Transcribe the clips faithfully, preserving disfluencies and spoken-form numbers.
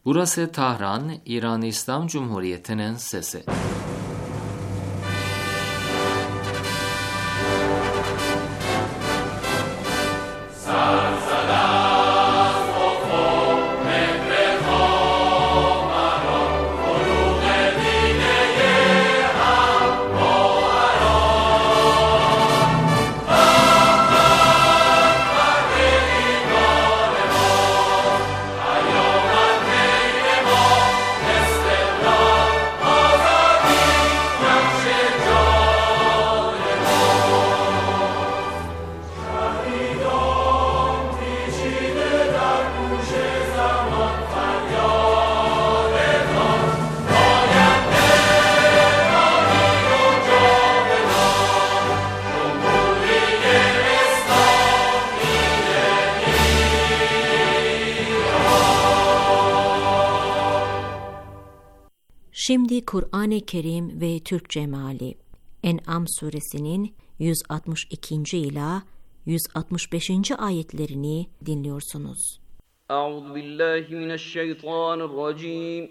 Burası Tahran, İran İslam Cumhuriyeti'nin sesi. Şimdi Kur'an-ı Kerim ve Türkçe meali. En'am suresinin yüz altmış ikinci ila yüz altmış beşinci ayetlerini dinliyorsunuz. Euzubillahimineşşeytanirracim.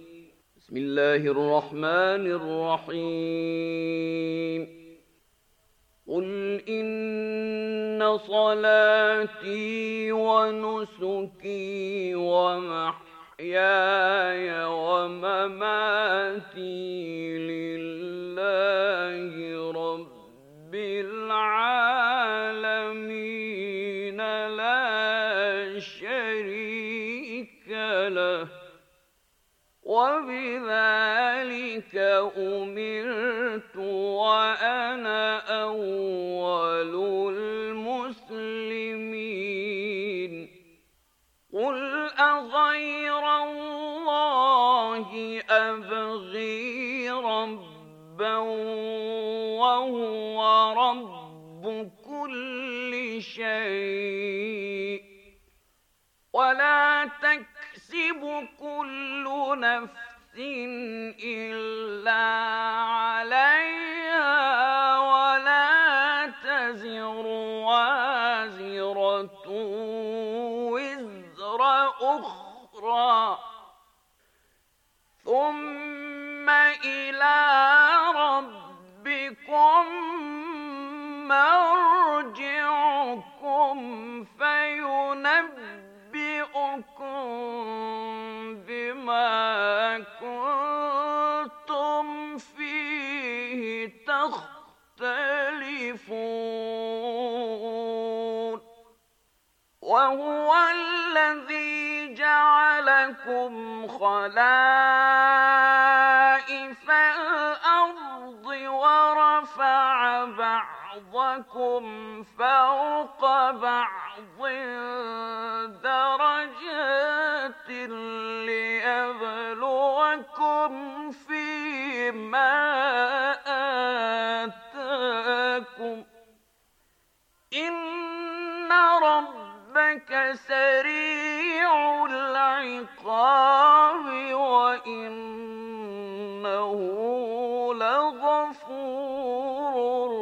Bismillahirrahmanirrahim. Kul inne salati ve nusuki ve mahyi محياي ومماتي لله رب العالمين لا شريك له وبذلك أمرت وأنا أول المسلمين قل أغير الله أبغي ربا وهو رب كل شيء ولا تكسب كل نفس إلا عليها ولا تزر وازرة أخرى ثم إلى ربكم مرجعكم فينبئكم بما كنتم فيه تختلفون وهو الذي جعلكم خلائف الأرض ورفع بعضكم فوق بعض درجات ليبلوكم فيما آتاكم إن ربك سريع العقاب وإنه لغفور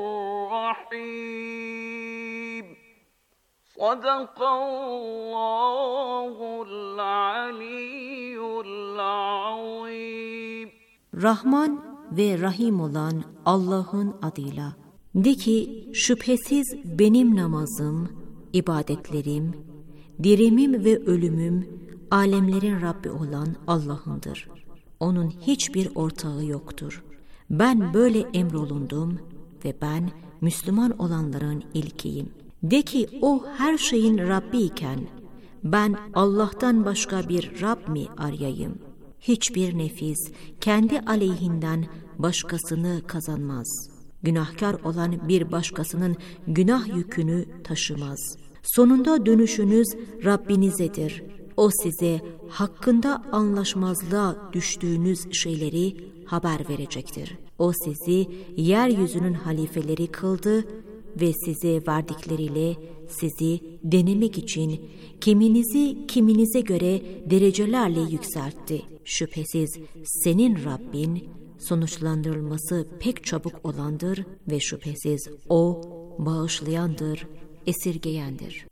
رحيم صدق الله العلي العظيم. Rahman ve Rahim olan Allah'ın adıyla. De ki şüphesiz benim namazım, ibadetlerim, dirimim ve ölümüm alemlerin Rabbi olan Allah'ındır. Onun hiçbir ortağı yoktur. Ben böyle emrolundum ve ben Müslüman olanların ilkiyim. De ki o her şeyin Rabbi iken ben Allah'tan başka bir Rab mi arayayım? Hiçbir nefis kendi aleyhinden başkasını kazanmaz. Günahkar olan bir başkasının günah yükünü taşımaz. Sonunda dönüşünüz Rabbinizedir. O size hakkında anlaşmazlığa düştüğünüz şeyleri haber verecektir. O sizi yeryüzünün halifeleri kıldı ve size verdikleriyle sizi denemek için kiminizi kiminize göre derecelerle yükseltti. Şüphesiz senin Rabbin sonuçlandırılması pek çabuk olandır ve şüphesiz O bağışlayandır, esirgeyendir.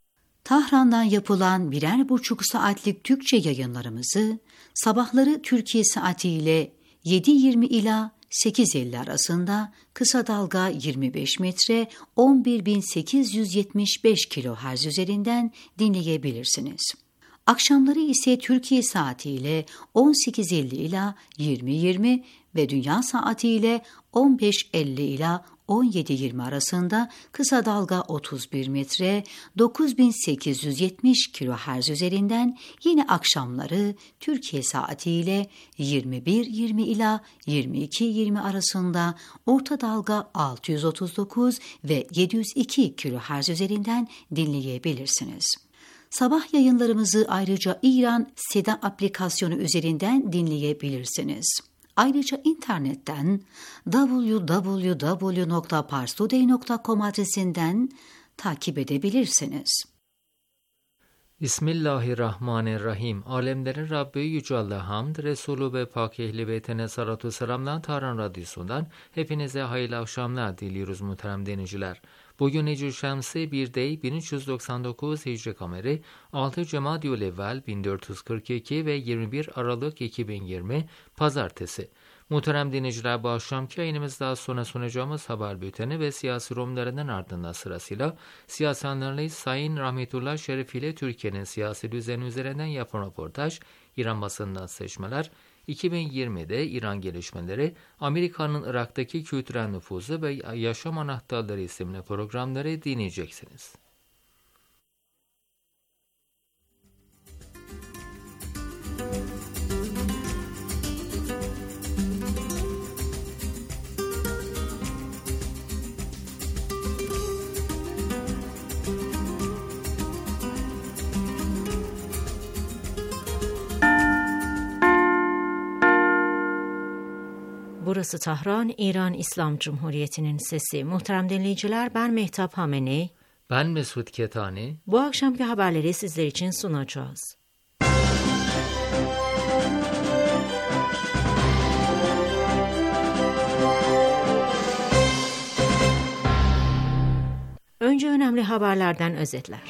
Tahran'dan yapılan birer buçuk saatlik Türkçe yayınlarımızı sabahları Türkiye saatiyle yedi yirmi ila sekiz elli arasında kısa dalga yirmi beş metre on bir bin sekiz yüz yetmiş beş kilohertz üzerinden dinleyebilirsiniz. Akşamları ise Türkiye saatiyle on sekiz elli ila yirmi yirmi ve dünya saatiyle on beş elli ila on yedi yirmi arasında kısa dalga otuz bir metre dokuz bin sekiz yüz yetmiş kilohertz üzerinden yine akşamları Türkiye saatiyle yirmi bir yirmi ila yirmi iki yirmi arasında orta dalga altı yüz otuz dokuz ve yedi yüz iki kilohertz üzerinden dinleyebilirsiniz. Sabah yayınlarımızı ayrıca İran Seda aplikasyonu üzerinden dinleyebilirsiniz. Ayrıca internetten double-u double-u double-u nokta parstoday nokta com adresinden takip edebilirsiniz. Bismillahirrahmanirrahim. Alemlerin Rabbi Yüce Allah'a hamd, Resulü ve Pak Ehli Beytine salatu selamlar. Tahran Radyosu'ndan hepinize hayırlı akşamlar diliyoruz muhterem dinleyiciler. Bugün Ecü Şemsi bir Dey bin üç yüz doksan dokuz Hicri Kameri altı Cemadyülevvel bin dört yüz kırk iki ve yirmi bir Aralık iki bin yirmi Pazartesi. Muhterem dinleyiciler, bu akşamki yayınımızda sonra sunacağımız haber bülteni ve siyasi yorumlarının ardından sırasıyla siyasi analiz Sayın Rahmetullah Şerif ile Türkiye'nin siyasi düzeni üzerinden yapılan röportaj, İran basından seçmeler, iki bin yirmide İran gelişmeleri, Amerika'nın Irak'taki kültürel nüfuzu ve yaşam anahtarları isimli programları dinleyeceksiniz. Burası Tahran, İran İslam Cumhuriyeti'nin sesi. Muhterem dinleyiciler, ben Mehtap Hameni. Ben Mesut Ketani. Bu akşamki haberleri sizler için sunacağız. Önce önemli haberlerden özetler.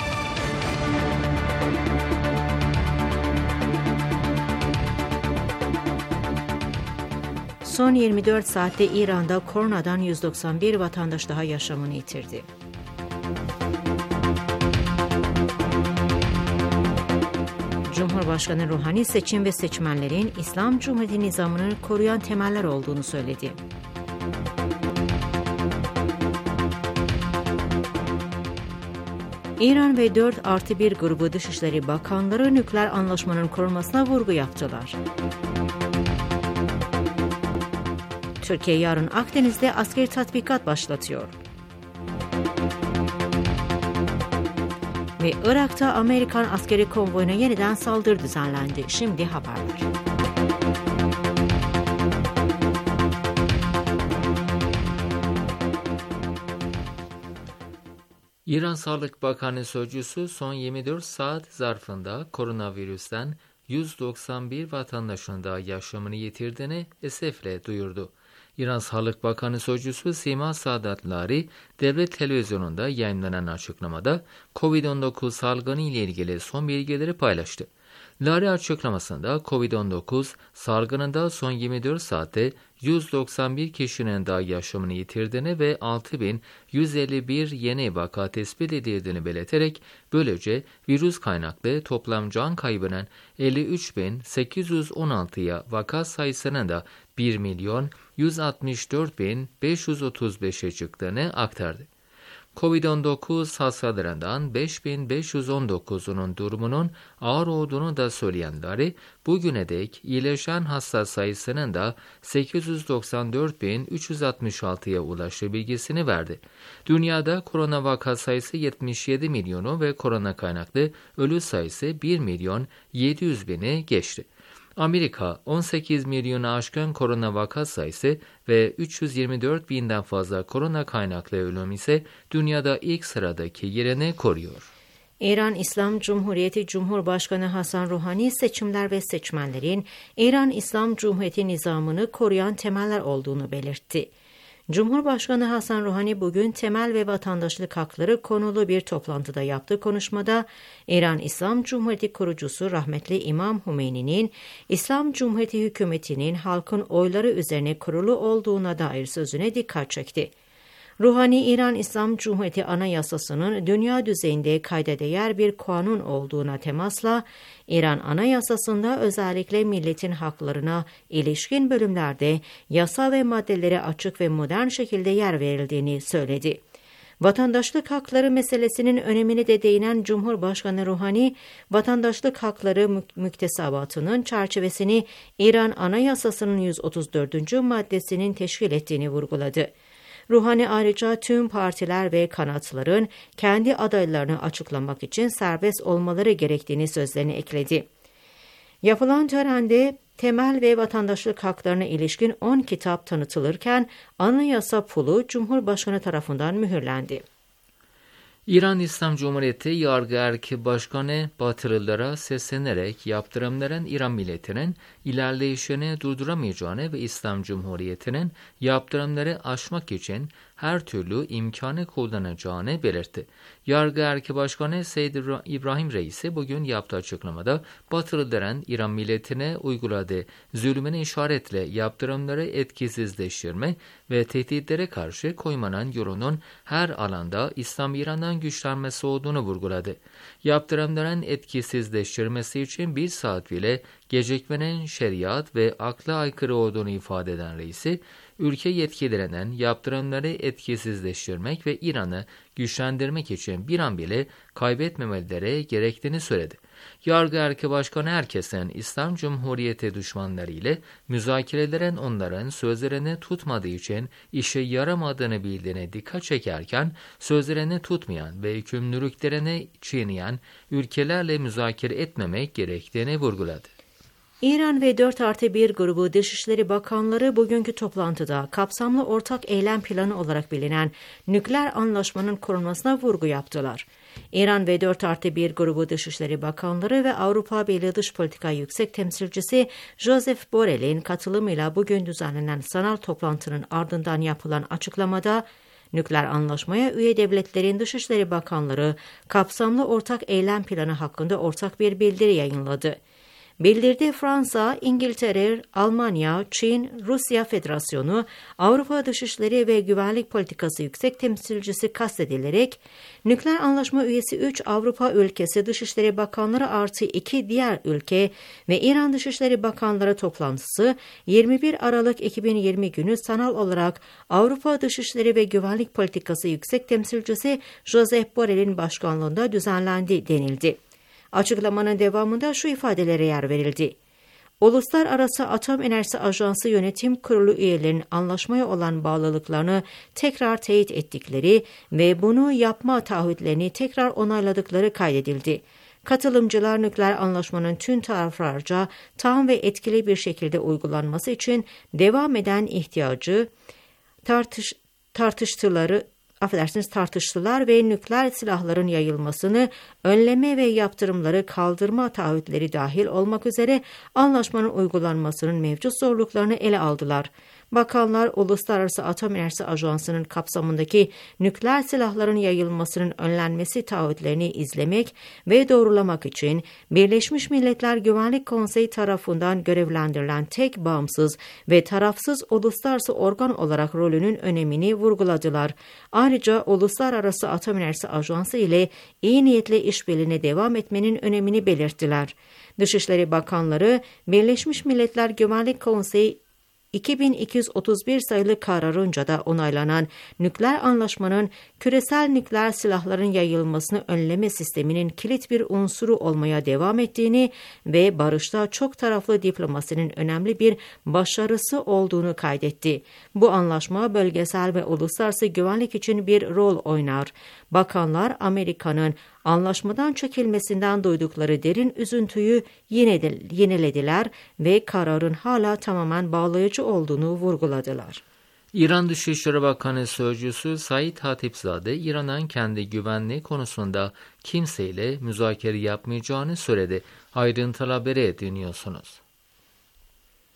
Son yirmi dört saatte İran'da koronadan yüz doksan bir vatandaş daha yaşamını yitirdi. Cumhurbaşkanı Ruhani seçim ve seçmenlerin İslam Cumhuriyeti nizamını koruyan temeller olduğunu söyledi. İran ve dört artı bir grubu Dışişleri Bakanları nükleer anlaşmanın korunmasına vurgu yaptılar. Türkiye yarın Akdeniz'de askeri tatbikat başlatıyor. Ve Irak'ta Amerikan askeri konvoyuna yeniden saldırı düzenlendi. Şimdi haberler. İran Sağlık Bakanı Sözcüsü son yirmi dört saat zarfında koronavirüsten yüz doksan bir vatandaşın da yaşamını yitirdiğini esefle duyurdu. İran Sağlık Bakanı Sözcüsü Sima Saadat Lari, devlet televizyonunda yayınlanan açıklamada kovid on dokuz salgını ile ilgili son bilgileri paylaştı. Lari açıklamasında kovid on dokuz salgınında son yirmi dört saatte yüz doksan bir kişinin daha yaşamını yitirdiğini ve altı bin yüz elli bir yeni vaka tespit edildiğini belirterek böylece virüs kaynaklı toplam can kaybının elli üç bin sekiz yüz on altıya, vaka sayısının da bir milyon yüz altmış dört bin beş yüz otuz beşe çıktığını aktardı. kovid on dokuz hastalarından beş bin beş yüz on dokuzunun durumunun ağır olduğunu da söyleyenleri, bugüne dek iyileşen hasta sayısının da sekiz yüz doksan dört bin üç yüz altmış altıya ulaştığı bilgisini verdi. Dünyada korona vaka sayısı yetmiş yedi milyonu ve korona kaynaklı ölü sayısı bir milyon yedi yüz bini geçti. Amerika on sekiz milyonu aşkın korona vaka sayısı ve üç yüz yirmi dört binden fazla korona kaynaklı ölüm ise dünyada ilk sıradaki yerini koruyor. İran İslam Cumhuriyeti Cumhurbaşkanı Hasan Ruhani seçimler ve seçmenlerin İran İslam Cumhuriyeti nizamını koruyan temeller olduğunu belirtti. Cumhurbaşkanı Hasan Ruhani bugün temel ve vatandaşlık hakları konulu bir toplantıda yaptığı konuşmada İran İslam Cumhuriyeti kurucusu rahmetli İmam Hümeyni'nin İslam Cumhuriyeti hükümetinin halkın oyları üzerine kurulu olduğuna dair sözüne dikkat çekti. Ruhani, İran İslam Cumhuriyeti Anayasası'nın dünya düzeyinde kayda değer bir kanun olduğuna temasla, İran Anayasası'nda özellikle milletin haklarına ilişkin bölümlerde yasa ve maddelere açık ve modern şekilde yer verildiğini söyledi. Vatandaşlık hakları meselesinin önemine de değinen Cumhurbaşkanı Ruhani, vatandaşlık hakları mü- müktesebatının çerçevesini İran Anayasası'nın yüz otuz dördüncü maddesinin teşkil ettiğini vurguladı. Ruhani ayrıca tüm partiler ve kanatların kendi adaylarını açıklamak için serbest olmaları gerektiğini sözlerine ekledi. Yapılan törende temel ve vatandaşlık haklarına ilişkin on kitap tanıtılırken anayasa pulu Cumhurbaşkanı tarafından mühürlendi. İran İslam Cumhuriyeti Yargı Erki Başkanı Batılılara seslenerek yaptırımların İran milletinin ilerleyişini durduramayacağını ve İslam Cumhuriyeti'nin yaptırımları aşmak için her türlü imkanı kullanacağını belirtti. Yargı Erki Başkanı Seyyid İbrahim Reisi bugün yaptığı açıklamada Batılıların İran milletine uyguladığı zulmüne işaretle yaptırımları etkisizleştirme ve tehditlere karşı koymanın yolunun her alanda İslam İran'dan güçlenmesi olduğunu vurguladı. Yaptırımların etkisizleştirmesi için bir saat bile gecikmenin şeriat ve akla aykırı olduğunu ifade eden reisi, ülke yetkililerinin yaptırımları etkisizleştirmek ve İran'ı güçlendirmek için bir an bile kaybetmemeleri gerektiğini söyledi. Yargı Erki Başkanı herkesin İslam Cumhuriyeti düşmanları ile müzakerelerin onların sözlerini tutmadığı için işe yaramadığını bildiğine dikkat çekerken, sözlerini tutmayan ve yükümlülüklerini çiğneyen ülkelerle müzakere etmemek gerektiğini vurguladı. İran ve dört artı bir grubu Dışişleri Bakanları bugünkü toplantıda kapsamlı ortak eylem planı olarak bilinen nükleer anlaşmanın korunmasına vurgu yaptılar. İran ve dört artı bir grubu Dışişleri Bakanları ve Avrupa Birliği Dış Politika Yüksek Temsilcisi Josep Borrell'in katılımıyla bugün düzenlenen sanal toplantının ardından yapılan açıklamada, nükleer anlaşmaya üye devletlerin Dışişleri Bakanları kapsamlı ortak eylem planı hakkında ortak bir bildiri yayınladı. Bildiride Fransa, İngiltere, Almanya, Çin, Rusya Federasyonu, Avrupa Dışişleri ve Güvenlik Politikası Yüksek Temsilcisi kastedilerek, nükleer anlaşma üyesi üç Avrupa ülkesi Dışişleri Bakanları artı iki diğer ülke ve İran Dışişleri Bakanları toplantısı yirmi bir Aralık iki bin yirmi günü sanal olarak Avrupa Dışişleri ve Güvenlik Politikası Yüksek Temsilcisi Josep Borrell'in başkanlığında düzenlendi denildi. Açıklamanın devamında şu ifadelere yer verildi. Uluslararası Atom Enerjisi Ajansı Yönetim Kurulu üyelerinin anlaşmaya olan bağlılıklarını tekrar teyit ettikleri ve bunu yapma taahhütlerini tekrar onayladıkları kaydedildi. Katılımcılar nükleer anlaşmanın tüm taraflarca tam ve etkili bir şekilde uygulanması için devam eden ihtiyacı tartış, tartıştıları affedersiniz tartıştılar ve nükleer silahların yayılmasını önleme ve yaptırımları kaldırma taahhütleri dahil olmak üzere anlaşmanın uygulanmasının mevcut zorluklarını ele aldılar. Bakanlar, Uluslararası Atom Enerjisi Ajansı'nın kapsamındaki nükleer silahların yayılmasının önlenmesi taahhütlerini izlemek ve doğrulamak için Birleşmiş Milletler Güvenlik Konseyi tarafından görevlendirilen tek bağımsız ve tarafsız uluslararası organ olarak rolünün önemini vurguladılar. Ayrıca Uluslararası Atom Enerjisi Ajansı ile iyi niyetle işbirliğine devam etmenin önemini belirttiler. Dışişleri Bakanları, Birleşmiş Milletler Güvenlik Konseyi iki bin iki yüz otuz bir sayılı kararınca da onaylanan nükleer anlaşmanın küresel nükleer silahların yayılmasını önleme sisteminin kilit bir unsuru olmaya devam ettiğini ve barışta çok taraflı diplomasinin önemli bir başarısı olduğunu kaydetti. Bu anlaşma bölgesel ve uluslararası güvenlik için bir rol oynar. Bakanlar, Amerika'nın anlaşmadan çekilmesinden duydukları derin üzüntüyü yenilediler ve kararın hala tamamen bağlayıcı olduğunu vurguladılar. İran Dışişleri Bakanı Sözcüsü Said Hatipzade, İran'ın kendi güvenliği konusunda kimseyle müzakere yapmayacağını söyledi. Ayrıntıları dinliyorsunuz.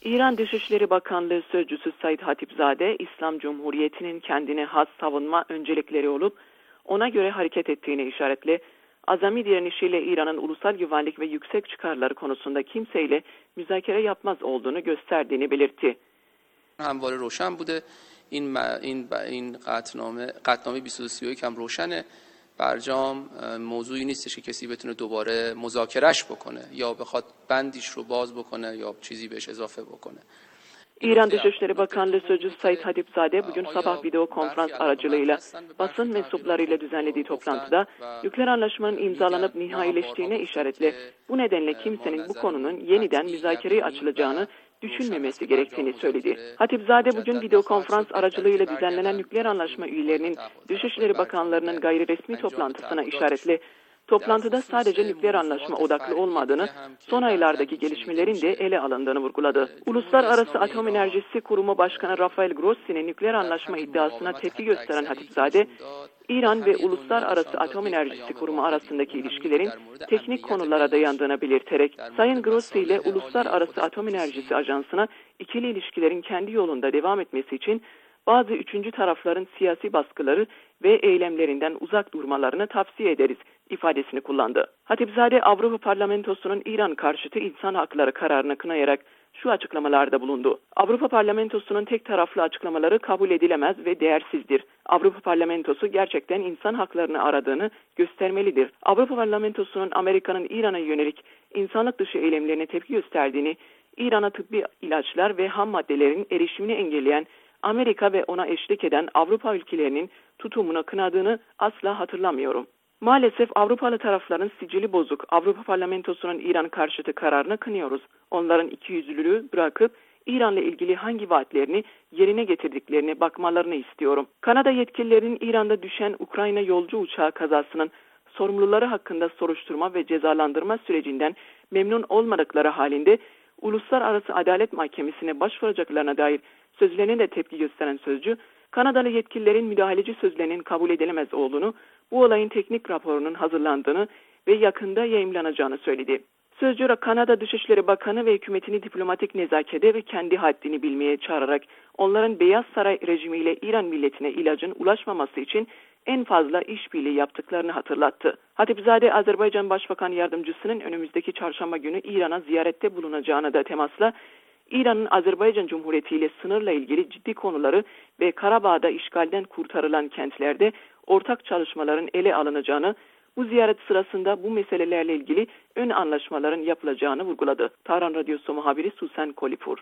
İran Dışişleri Bakanlığı Sözcüsü Said Hatipzade, İslam Cumhuriyeti'nin kendine has savunma öncelikleri olup ona göre hareket ettiğine işaretle, azami direnişiyle İran'ın ulusal güvenlik ve yüksek çıkarları konusunda kimseyle müzakere yapmaz olduğunu gösterdiğini belirtti. همواره روشن بوده این این این قطعنامه قطعنامه بیست و دو سی و یک هم روشنه برجام موضوعی نیستش که کسی بتونه دوباره مذاکرهش بکنه یا بخواد بندیش رو باز بکنه یا چیزی بهش اضافه بکنه. İran Dışişleri Bakanlığı Sözcüsü Said Hatipzade bugün sabah video konferans aracılığıyla basın mensuplarıyla düzenlediği toplantıda nükleer anlaşmanın imzalanıp nihayileştiğine işaretle bu nedenle kimsenin bu konunun yeniden müzakereye açılacağını düşünmemesi gerektiğini söyledi. Hatipzade bugün video konferans aracılığıyla düzenlenen nükleer anlaşma üyelerinin Dışişleri Bakanlarının gayri resmi toplantısına işaretle toplantıda sadece nükleer anlaşma odaklı olmadığını, son aylardaki gelişmelerin de ele alındığını vurguladı. Uluslararası Atom Enerjisi Kurumu Başkanı Rafael Grossi'nin nükleer anlaşma iddiasına tepki gösteren Hatipzade, İran ve Uluslararası Atom Enerjisi Kurumu arasındaki ilişkilerin teknik konulara dayandığını belirterek, Sayın Grossi ile Uluslararası Atom Enerjisi Ajansı'na ikili ilişkilerin kendi yolunda devam etmesi için bazı üçüncü tarafların siyasi baskıları ve eylemlerinden uzak durmalarını tavsiye ederiz ifadesini kullandı. Hatipzade Avrupa Parlamentosu'nun İran karşıtı insan hakları kararını kınayarak şu açıklamalarda bulundu. Avrupa Parlamentosu'nun tek taraflı açıklamaları kabul edilemez ve değersizdir. Avrupa Parlamentosu gerçekten insan haklarını aradığını göstermelidir. Avrupa Parlamentosu'nun Amerika'nın İran'a yönelik insanlık dışı eylemlerine tepki gösterdiğini, İran'a tıbbi ilaçlar ve ham maddelerin erişimini engelleyen Amerika ve ona eşlik eden Avrupa ülkelerinin tutumunu kınadığını asla hatırlamıyorum. Maalesef Avrupalı tarafların sicili bozuk Avrupa Parlamentosu'nun İran karşıtı kararını kınıyoruz. Onların ikiyüzlülüğü bırakıp İran'la ilgili hangi vaatlerini yerine getirdiklerine bakmalarını istiyorum. Kanada yetkililerinin İran'da düşen Ukrayna yolcu uçağı kazasının sorumluları hakkında soruşturma ve cezalandırma sürecinden memnun olmadıkları halinde Uluslararası Adalet Mahkemesi'ne başvuracaklarına dair sözlerine de tepki gösteren sözcü, Kanadalı yetkililerin müdahaleci sözlerinin kabul edilemez olduğunu, bu olayın teknik raporunun hazırlandığını ve yakında yayımlanacağını söyledi. Sözcü, Kanada Dışişleri Bakanı ve hükümetini diplomatik nezakete ve kendi haddini bilmeye çağırarak onların Beyaz Saray rejimiyle İran milletine ilacın ulaşmaması için en fazla işbirliği yaptıklarını hatırlattı. Hatipzade, Azerbaycan Başbakan Yardımcısının önümüzdeki çarşamba günü İran'a ziyarette bulunacağını da temasla, İran'ın Azerbaycan Cumhuriyeti ile sınırla ilgili ciddi konuları ve Karabağ'da işgalden kurtarılan kentlerde ortak çalışmaların ele alınacağını, bu ziyaret sırasında bu meselelerle ilgili ön anlaşmaların yapılacağını vurguladı. Tahran Radyosu muhabiri Susan Kolipur.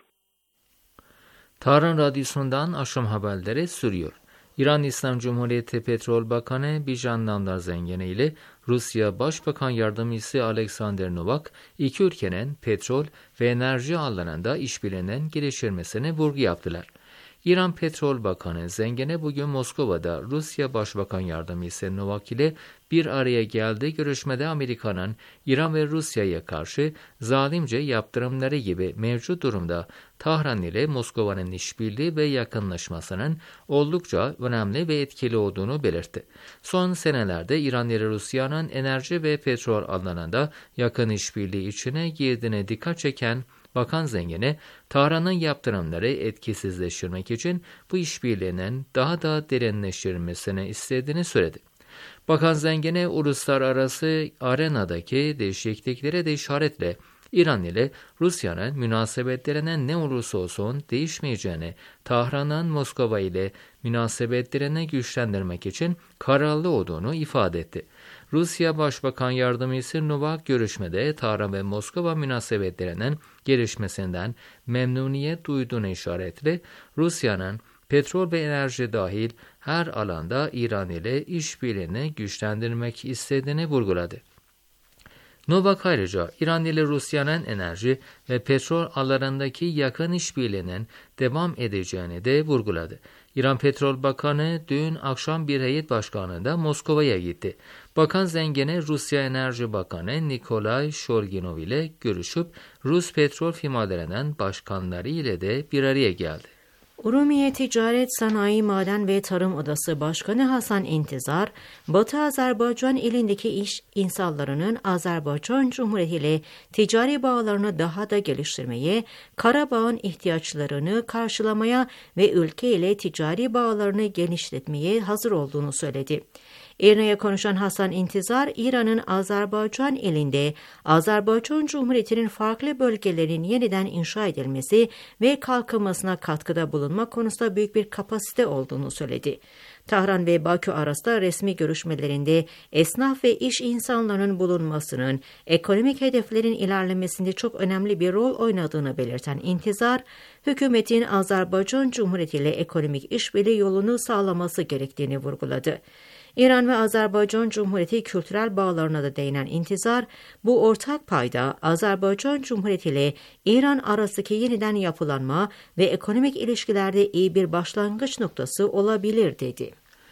Tahran Radyosu'ndan akşam haberleri sürüyor. İran İslam Cumhuriyeti Petrol Bakanı Bijan Namdar Zengene ile Rusya Başbakan Yardımcısı Alexander Novak, iki ülkenin petrol ve enerji alanında işbirliğinin geliştirilmesine vurgu yaptılar. İran Petrol Bakanı Zengene bugün Moskova'da Rusya Başbakan Yardımcısı Novak ile bir araya geldi. Görüşmede Amerika'nın İran ve Rusya'ya karşı zalimce yaptırımları gibi mevcut durumda Tahran ile Moskova'nın işbirliği ve yakınlaşmasının oldukça önemli ve etkili olduğunu belirtti. Son senelerde İran ile Rusya'nın enerji ve petrol alanında yakın işbirliği içine girdiğine dikkat çeken Bakan Zengene, Tahran'ın yaptırımları etkisizleştirmek için bu işbirliğinin daha da derinleştirilmesini istediğini söyledi. Bakan Zengene, uluslararası arenadaki değişikliklere de işaretle İran ile Rusya'nın münasebetlerine ne olursa olsun değişmeyeceğini, Tahran'ın Moskova ile münasebetlerini güçlendirmek için kararlı olduğunu ifade etti. Rusya Başbakan Yardımcısı Novak görüşmede Tahran ve Moskova münasebetlerinin gelişmesinden memnuniyet duyduğunu işaretle Rusya'nın petrol ve enerji dahil her alanda İran ile işbirliğini güçlendirmek istediğini vurguladı. Novak ayrıca İran ile Rusya'nın enerji ve petrol alanlarındaki yakın işbirliğinin devam edeceğini de vurguladı. İran Petrol Bakanı dün akşam bir heyet başkanlığında Moskova'ya gitti. Bakan Zengene, Rusya Enerji Bakanı Nikolay Shorginov ile görüşüp Rus petrol firmalarının başkanları ile de bir araya geldi. Urumiye Ticaret, Sanayi, Maden ve Tarım Odası Başkanı Hasan İntizar, Batı Azerbaycan ilindeki iş insanlarının Azerbaycan Cumhuriyeti ile ticari bağlarını daha da geliştirmeye, Karabağ'ın ihtiyaçlarını karşılamaya ve ülke ile ticari bağlarını genişletmeye hazır olduğunu söyledi. İRNA'ya konuşan Hasan İntizar, İran'ın Azerbaycan ilinde Azerbaycan Cumhuriyeti'nin farklı bölgelerinin yeniden inşa edilmesi ve kalkınmasına katkıda bulunma konusunda büyük bir kapasite olduğunu söyledi. Tahran ve Bakü arasında resmi görüşmelerinde esnaf ve iş insanlarının bulunmasının ekonomik hedeflerin ilerlemesinde çok önemli bir rol oynadığını belirten İntizar, hükümetin Azerbaycan Cumhuriyeti ile ekonomik işbirliği yolunu sağlaması gerektiğini vurguladı. İran ve Azerbaycan Cumhuriyeti kültürel bağlarına da değinen İntizar, bu ortak payda Azerbaycan Cumhuriyeti ile İran arasındaki yeniden yapılanma ve ekonomik ilişkilerde iyi bir başlangıç noktası olabilir dedi.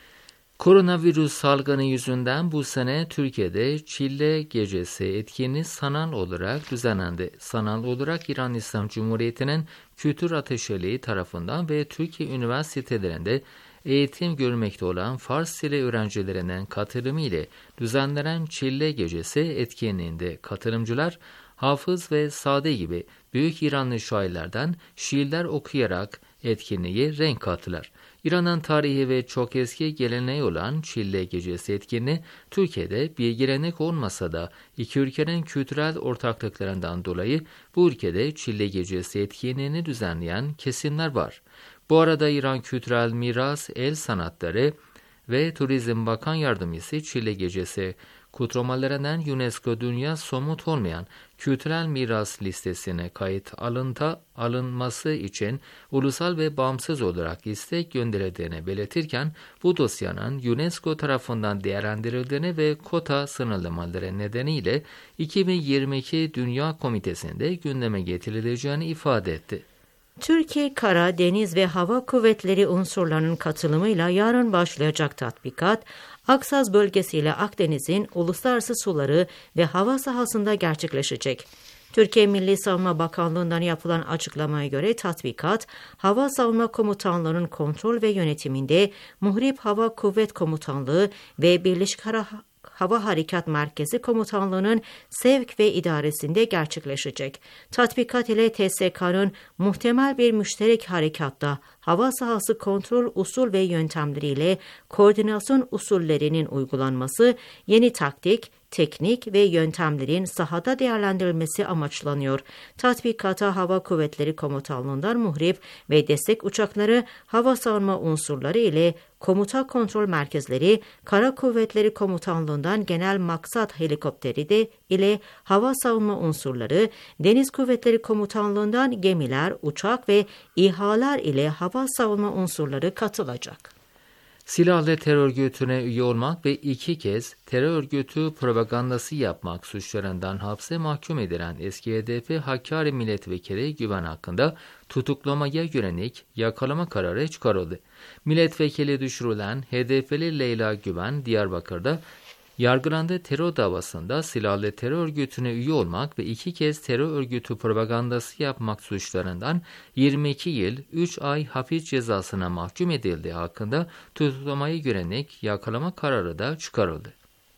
Koronavirüs salgını yüzünden bu sene Türkiye'de Çille Gecesi etkinliği sanal olarak düzenlendi. Sanal olarak İran İslam Cumhuriyeti'nin Kültür Ateşeliği tarafından ve Türkiye üniversitelerinde eğitim görmekte olan Fars dili öğrencilerinin katılımı ile düzenlenen Çille Gecesi etkinliğinde katılımcılar Hafız ve Sade gibi büyük İranlı şairlerden şiirler okuyarak etkinliğe renk kattılar. İran'ın tarihi ve çok eski geleneği olan Çille Gecesi etkinliği Türkiye'de bir gelenek olmasa da iki ülkenin kültürel ortaklıklarından dolayı bu ülkede Çille Gecesi etkinliğini düzenleyen kesimler var. Bu arada İran Kültürel Miras, El Sanatları ve Turizm Bakan Yardımcısı Çille Gecesi kutlamalarından UNESCO Dünya Somut Olmayan Kültürel Miras listesine kayıt alınta, alınması için ulusal ve bağımsız olarak istek gönderildiğini belirtirken bu dosyanın UNESCO tarafından değerlendirildiğini ve kota sınırlamaları nedeniyle iki bin yirmi iki Dünya Komitesi'nde gündeme getirileceğini ifade etti. Türkiye Kara, Deniz ve Hava Kuvvetleri unsurlarının katılımıyla yarın başlayacak tatbikat, Aksaz bölgesiyle Akdeniz'in uluslararası suları ve hava sahasında gerçekleşecek. Türkiye Milli Savunma Bakanlığı'ndan yapılan açıklamaya göre tatbikat, Hava Savunma Komutanlığı'nın kontrol ve yönetiminde Muhrip Hava Kuvvet Komutanlığı ve Birleşik Hava Hava Harekat Merkezi Komutanlığı'nın sevk ve idaresinde gerçekleşecek. Tatbikat ile T S K'nın muhtemel bir müşterek harekatta hava sahası kontrol usul ve yöntemleriyle koordinasyon usullerinin uygulanması, yeni taktik, teknik ve yöntemlerin sahada değerlendirilmesi amaçlanıyor. Tatbikata Hava Kuvvetleri Komutanlığı'ndan muhrip ve destek uçakları, hava savunma unsurları ile komuta kontrol merkezleri, Kara Kuvvetleri Komutanlığı'ndan genel maksat helikopteri de ile hava savunma unsurları, Deniz Kuvvetleri Komutanlığı'ndan gemiler, uçak ve İHA'lar ile hava savunma unsurları katılacak. Silahlı terör örgütüne üye olmak ve iki kez terör örgütü propagandası yapmak suçlarından hapse mahkum edilen eski H D P Hakkari Milletvekili Güven hakkında tutuklamaya yönelik yakalama kararı çıkarıldı. Milletvekili düşürülen H D P'li Leyla Güven, Diyarbakır'da yargılandığı terör davasında silahlı terör örgütüne üye olmak ve iki kez terör örgütü propagandası yapmak suçlarından yirmi iki yıl üç ay hapis cezasına mahkum edildiği hakkında tutuklamaya yönelik yakalama kararı da çıkarıldı.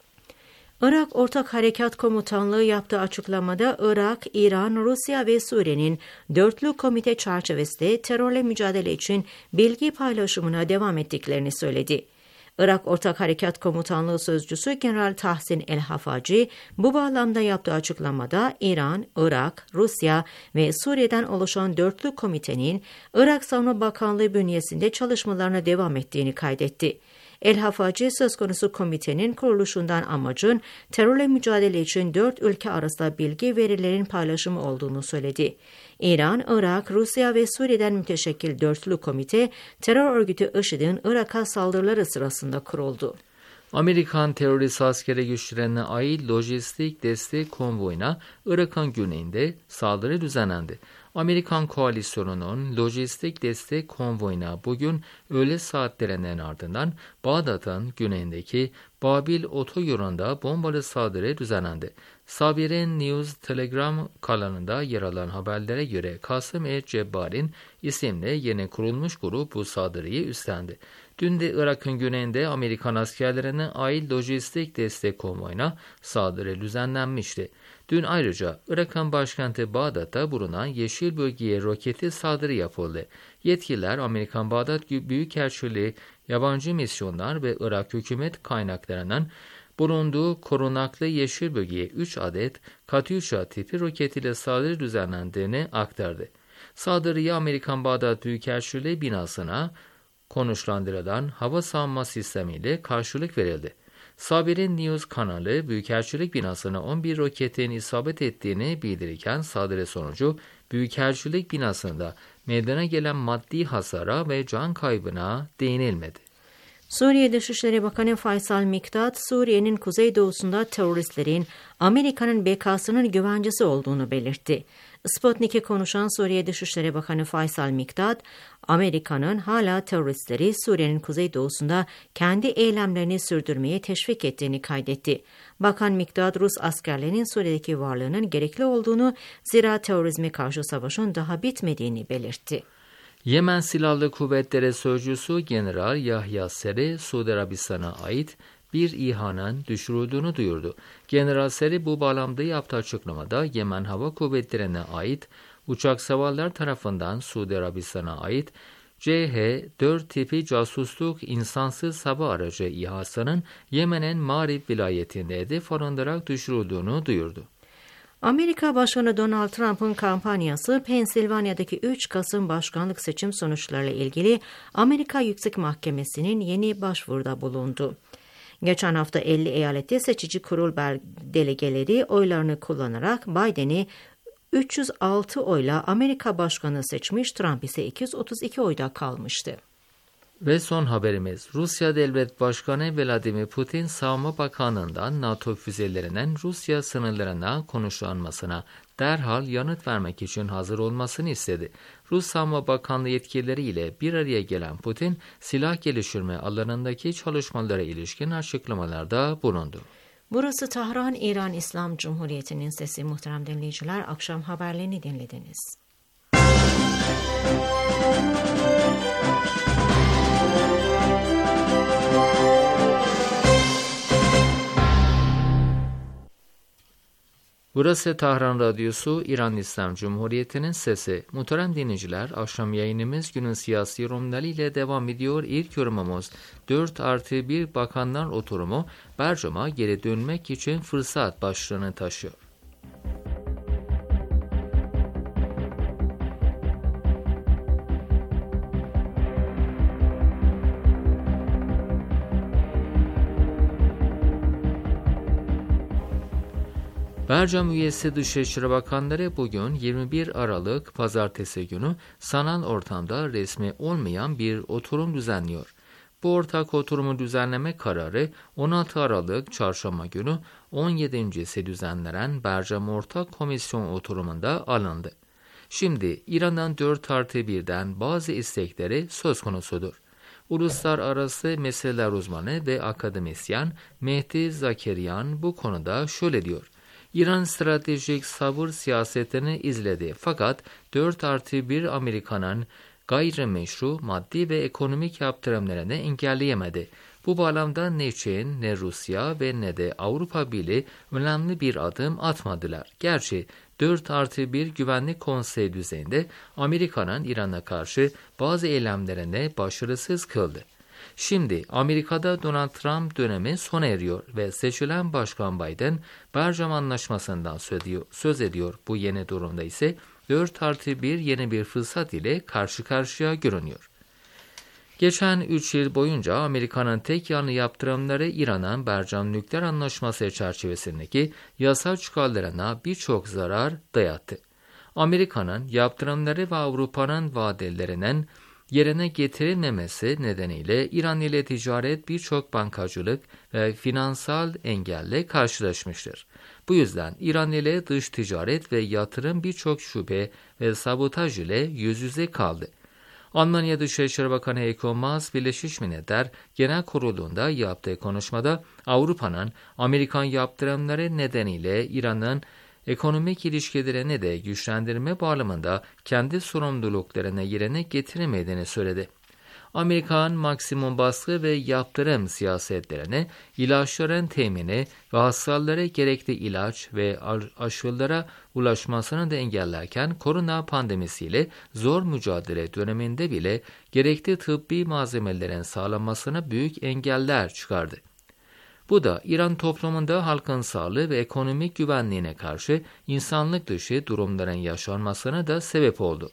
Irak Ortak Harekat Komutanlığı yaptığı açıklamada Irak, İran, Rusya ve Suriye'nin dörtlü komite çerçevesinde terörle mücadele için bilgi paylaşımına devam ettiklerini söyledi. Irak Ortak Harekat Komutanlığı Sözcüsü General Tahsin El-Hafaci bu bağlamda yaptığı açıklamada İran, Irak, Rusya ve Suriye'den oluşan dörtlü komitenin Irak Savunma Bakanlığı bünyesinde çalışmalarına devam ettiğini kaydetti. El-Hafaci söz konusu komitenin kuruluşundan amacın terörle mücadele için dört ülke arasında bilgi verilerin paylaşımı olduğunu söyledi. İran, Irak, Rusya ve Suriye'den müteşekkil dörtlü komite terör örgütü IŞİD'in Irak'a saldırıları sırasında kuruldu. Amerikan terörist askeri güçlerine ait lojistik destek konvoyuna Irak'ın güneyinde saldırı düzenlendi. Amerikan koalisyonunun lojistik destek konvoyuna bugün öğle saatlerinden ardından Bağdat'ın güneyindeki Babil otoyolunda bombalı saldırı düzenlendi. Sabire News Telegram kanalında yer alan haberlere göre Kasım-e-Cebbar'in isimli yeni kurulmuş grup bu saldırıyı üstlendi. Dün de Irak'ın güneyinde Amerikan askerlerine ait lojistik destek konvoyuna saldırı düzenlenmişti. Dün ayrıca Irak'ın başkenti Bağdat'ta bulunan Yeşil Bölge'ye roketli saldırı yapıldı. Yetkililer Amerikan Bağdat Büyükelçiliği, yabancı misyonlar ve Irak hükümet kaynaklarından bulunduğu korunaklı Yeşil Bölge'ye üç adet Katyusha tipi roket ile saldırı düzenlendiğini aktardı. Saldırıya Amerikan Bağdat Büyükelçiliği binasına konuşlandırılan hava savunma sistemiyle karşılık verildi. Sabire News kanalı Büyükelçilik binasına on bir roketin isabet ettiğini bildirirken saldırı sonucu Büyükelçilik binasında meydana gelen maddi hasara ve can kaybına değinilmedi. Suriye Dışişleri Bakanı Faysal Mikdad, Suriye'nin kuzeydoğusunda teröristlerin Amerika'nın B K'sının güvencesi olduğunu belirtti. Sputnik'e konuşan Suriye Dışişleri Bakanı Faysal Mikdad, Amerika'nın hala teröristleri Suriye'nin kuzeydoğusunda kendi eylemlerini sürdürmeye teşvik ettiğini kaydetti. Bakan Mikdad, Rus askerlerinin Suriye'deki varlığının gerekli olduğunu, zira terörizme karşı savaşın daha bitmediğini belirtti. Yemen Silahlı Kuvvetleri Sözcüsü General Yahya Seri, Suudi Arabistan'a ait bir İHA'nın düşürüldüğünü duyurdu. General Seri bu bağlamda yaptığı açıklamada Yemen Hava Kuvvetleri'ne ait uçak savarlar tarafından Suudi Arabistan'a ait C H dört tipi casusluk insansız hava aracı İHA'sının Yemen'in Marib vilayetinde hedef alınarak düşürüldüğünü duyurdu. Amerika Başkanı Donald Trump'ın kampanyası Pensilvanya'daki üç Kasım başkanlık seçim sonuçlarıyla ilgili Amerika Yüksek Mahkemesi'nin yeni başvuruda bulundu. Geçen hafta elli eyalette seçici kurul delegeleri oylarını kullanarak Biden'i üç yüz altı oyla Amerika Başkanı seçmiş, Trump ise iki yüz otuz iki oyda kalmıştı. Ve son haberimiz, Rusya Devlet Başkanı Vladimir Putin, Savunma Bakanlığı'ndan NATO füzelerinin Rusya sınırlarına konuşlanmasına derhal yanıt vermek için hazır olmasını istedi. Rus Savunma Bakanlığı yetkilileriyle bir araya gelen Putin, silah geliştirme alanındaki çalışmalara ilişkin açıklamalarda bulundu. Burası Tahran, İran İslam Cumhuriyeti'nin sesi. Muhterem dinleyiciler, akşam haberlerini dinlediniz. Burası Tahran Radyosu, İran İslam Cumhuriyeti'nin sesi. Muhterem dinleyiciler, akşam yayınımız günün siyasi yorumları ile devam ediyor. İlk yorumumuz dört artı bir bakanlar oturumu Bergam'a geri dönmek için fırsat başlığını taşıyor. Bergam üyesi Dışişleri Bakanları bugün yirmi bir Aralık Pazartesi günü sanal ortamda resmi olmayan bir oturum düzenliyor. Bu ortak oturumu düzenleme kararı on altı Aralık Çarşamba günü on yedincisi düzenlenen Bergam Ortak Komisyon oturumunda alındı. Şimdi İran'dan dört artı birden bazı istekleri söz konusudur. Uluslararası meseleler uzmanı ve akademisyen Mehdi Zakerian bu konuda şöyle diyor. İran stratejik sabır siyasetini izledi fakat dört artı bir Amerika'nın gayrimeşru maddi ve ekonomik yaptırımlarını engelleyemedi. Bu bağlamda ne Çin, ne Rusya ve ne de Avrupa Birliği önemli bir adım atmadılar. Gerçi dört artı bir Güvenlik Konseyi düzeyinde Amerika'nın İran'a karşı bazı eylemlerini başarısız kıldı. Şimdi Amerika'da Donald Trump dönemi sona eriyor ve seçilen Başkan Biden Bergam Anlaşması'ndan söz ediyor. Bu yeni durumda ise dört artı bir yeni bir fırsat ile karşı karşıya görünüyor. Geçen üç yıl boyunca Amerika'nın tek yanlı yaptırımları İran'ın Bergam Nükleer Anlaşması çerçevesindeki yasal çıkarlarına birçok zarar dayattı. Amerika'nın yaptırımları ve Avrupa'nın vadelerinin yerine getirilmemesi nedeniyle İran ile ticaret birçok bankacılık ve finansal engelle karşılaşmıştır. Bu yüzden İran ile dış ticaret ve yatırım birçok şube ve sabotaj ile yüz yüze kaldı. Almanya Dışişleri Bakanı Heiko Maas, Birleşmiş Milletler Genel Kurulu'nda yaptığı konuşmada Avrupa'nın Amerikan yaptırımları nedeniyle İran'ın ekonomik ilişkilerini de güçlendirme bağlamında kendi sorumluluklarını yerine getiremediğini söyledi. Amerikan maksimum baskı ve yaptırım siyasetlerine, ilaçların temini ve hastalara gerekli ilaç ve aşılara ulaşmasını da engellerken korona pandemisiyle zor mücadele döneminde bile gerekli tıbbi malzemelerin sağlanmasına büyük engeller çıkardı. Bu da İran toplumunda halkın sağlığı ve ekonomik güvenliğine karşı insanlık dışı durumların yaşanmasına da sebep oldu.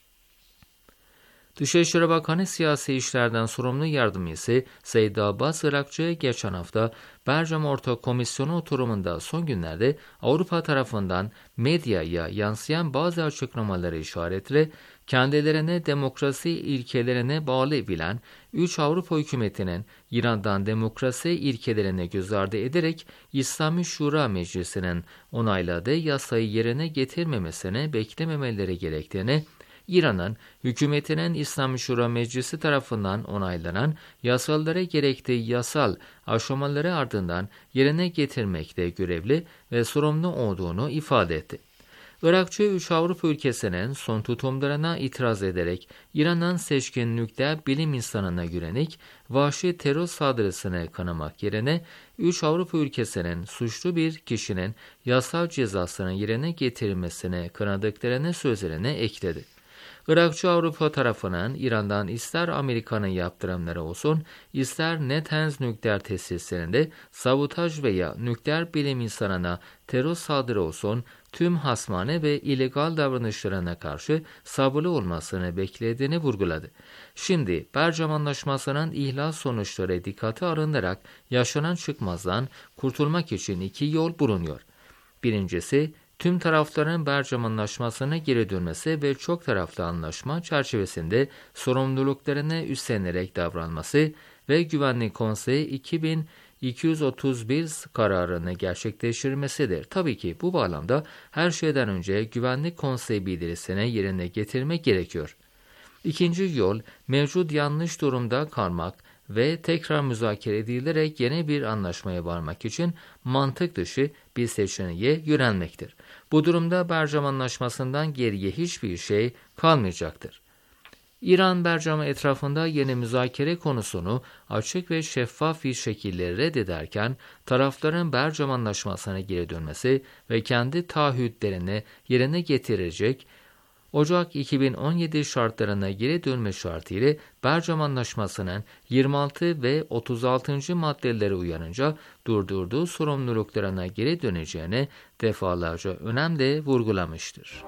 Dışişleri Bakanı Siyasi İşlerden Sorumlu Yardımcısı Zeyd Abbas Irakçı geçen hafta Bergama Ortak Komisyonu oturumunda son günlerde Avrupa tarafından medyaya yansıyan bazı açıklamaları işaretle kendilerine demokrasi ilkelerine bağlı bilen üç Avrupa hükümetinin İran'dan demokrasi ilkelerini göz ardı ederek İslami Şura Meclisi'nin onayladığı yasayı yerine getirmemesini beklememeleri gerektiğini, İran'ın hükümetinin İslami Şura Meclisi tarafından onaylanan yasalara gerektiği yasal aşamaları ardından yerine getirmekte görevli ve sorumlu olduğunu ifade etti. Irakçı üç Avrupa ülkesinin son tutumlarına itiraz ederek İran'ın seçkin nükleer bilim insanına yönelik vahşi terör saldırısını kınamak yerine üç Avrupa ülkesinin suçlu bir kişinin yasal cezasını yerine getirilmesini kınadıklarını sözlerine ekledi. Irakçı Avrupa tarafının İran'dan ister Amerika'nın yaptırımları olsun, ister Natanz nükleer tesislerinde sabotaj veya nükleer bilim insanına terör saldırı olsun, tüm hasmane ve illegal davranışlarına karşı sabırlı olmasını beklediğini vurguladı. Şimdi Bergama Anlaşması'nın ihlal sonuçları dikkate alınarak yaşanan çıkmazdan kurtulmak için iki yol bulunuyor. Birincisi, tüm tarafların Bergama Anlaşması'na geri dönmesi ve çok taraflı anlaşma çerçevesinde sorumluluklarını üstlenerek davranması ve Güvenlik Konseyi iki bin iki yüz otuz bir kararını gerçekleştirmesidir. Tabii ki bu bağlamda her şeyden önce Güvenlik Konseyi bildirisini yerine getirmek gerekiyor. İkinci yol, mevcut yanlış durumda kalmak ve tekrar müzakere edilerek yeni bir anlaşmaya varmak için mantık dışı bir seçeneğe yönelmektir. Bu durumda Bergama Anlaşması'ndan geriye hiçbir şey kalmayacaktır. İran, Bergama etrafında yeni müzakere konusunu açık ve şeffaf bir şekilde reddederken, tarafların Bergama Anlaşması'na geri dönmesi ve kendi taahhütlerini yerine getirecek Ocak iki bin on yedi şartlarına geri dönme şartıyla Bergama Anlaşması'nın yirmi altı ve otuz altıncı maddeleri uyarınca durdurduğu sorumluluklarına geri döneceğini defalarca önemli vurgulamıştır.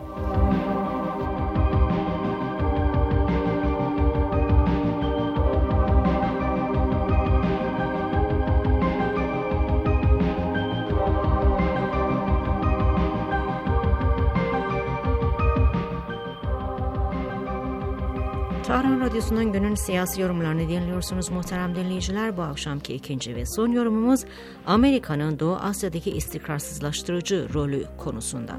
Tahran Radyosu'nun günün siyasi yorumlarını dinliyorsunuz muhterem dinleyiciler. Bu akşamki ikinci ve son yorumumuz Amerika'nın Doğu Asya'daki istikrarsızlaştırıcı rolü konusunda.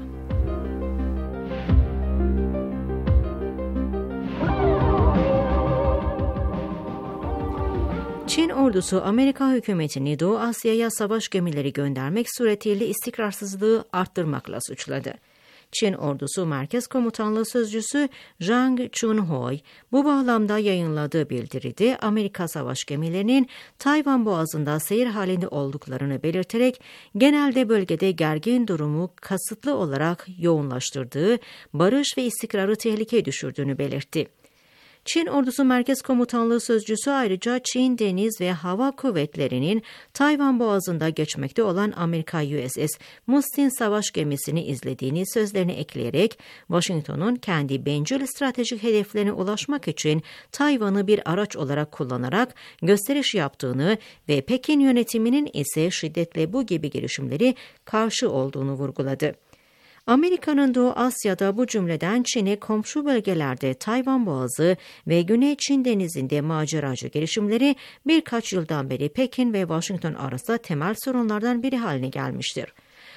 Çin ordusu Amerika hükümetini Doğu Asya'ya savaş gemileri göndermek suretiyle istikrarsızlığı arttırmakla suçladı. Çin ordusu Merkez Komutanlığı Sözcüsü Zhang Chunhui bu bağlamda yayınladığı bildiride Amerika savaş gemilerinin Tayvan Boğazı'nda seyir halinde olduklarını belirterek genelde bölgede gergin durumu kasıtlı olarak yoğunlaştırdığı, barış ve istikrarı tehlikeye düşürdüğünü belirtti. Çin ordusu Merkez Komutanlığı Sözcüsü ayrıca Çin Deniz ve Hava Kuvvetleri'nin Tayvan Boğazı'nda geçmekte olan Amerika U S S Mustin savaş gemisini izlediğini sözlerine ekleyerek Washington'un kendi bencil stratejik hedeflerine ulaşmak için Tayvan'ı bir araç olarak kullanarak gösteriş yaptığını ve Pekin yönetiminin ise şiddetle bu gibi girişimleri karşı olduğunu vurguladı. Amerika'nın Doğu Asya'da bu cümleden Çin'e komşu bölgelerde Tayvan Boğazı ve Güney Çin Denizi'nde maceracı girişimleri birkaç yıldan beri Pekin ve Washington arasında temel sorunlardan biri haline gelmiştir.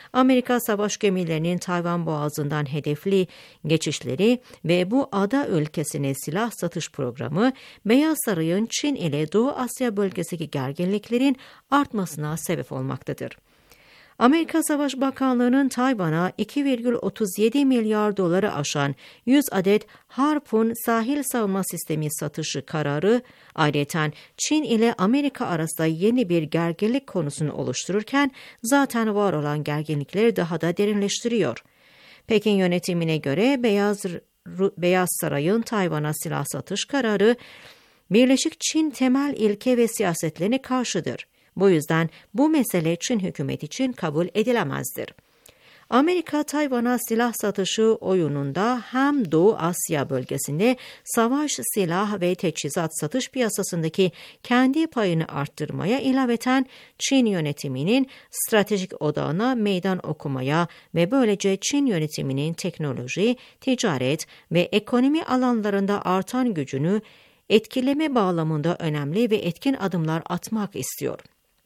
Amerika savaş gemilerinin Tayvan Boğazı'ndan hedefli geçişleri ve bu ada ülkesine silah satış programı, Beyaz Saray'ın Çin ile Doğu Asya bölgesindeki gerginliklerin artmasına sebep olmaktadır. Amerika Savaş Bakanlığı'nın Tayvan'a iki virgül otuz yedi milyar doları aşan yüz adet Harpoon sahil savunma sistemi satışı kararı, ayrıca Çin ile Amerika arasında yeni bir gerginlik konusunu oluştururken zaten var olan gerginlikleri daha da derinleştiriyor. Pekin yönetimine göre Beyaz, Beyaz Saray'ın Tayvan'a silah satış kararı, Birleşik Çin temel ilke ve siyasetlerine karşıdır. Bu yüzden bu mesele Çin hükümeti için kabul edilemezdir. Amerika, Tayvan'a silah satışı oyununda hem Doğu Asya bölgesinde savaş, silah ve teçhizat satış piyasasındaki kendi payını arttırmaya, ilaveten Çin yönetiminin stratejik odağına meydan okumaya ve böylece Çin yönetiminin teknoloji, ticaret ve ekonomi alanlarında artan gücünü etkileme bağlamında önemli ve etkin adımlar atmak istiyor.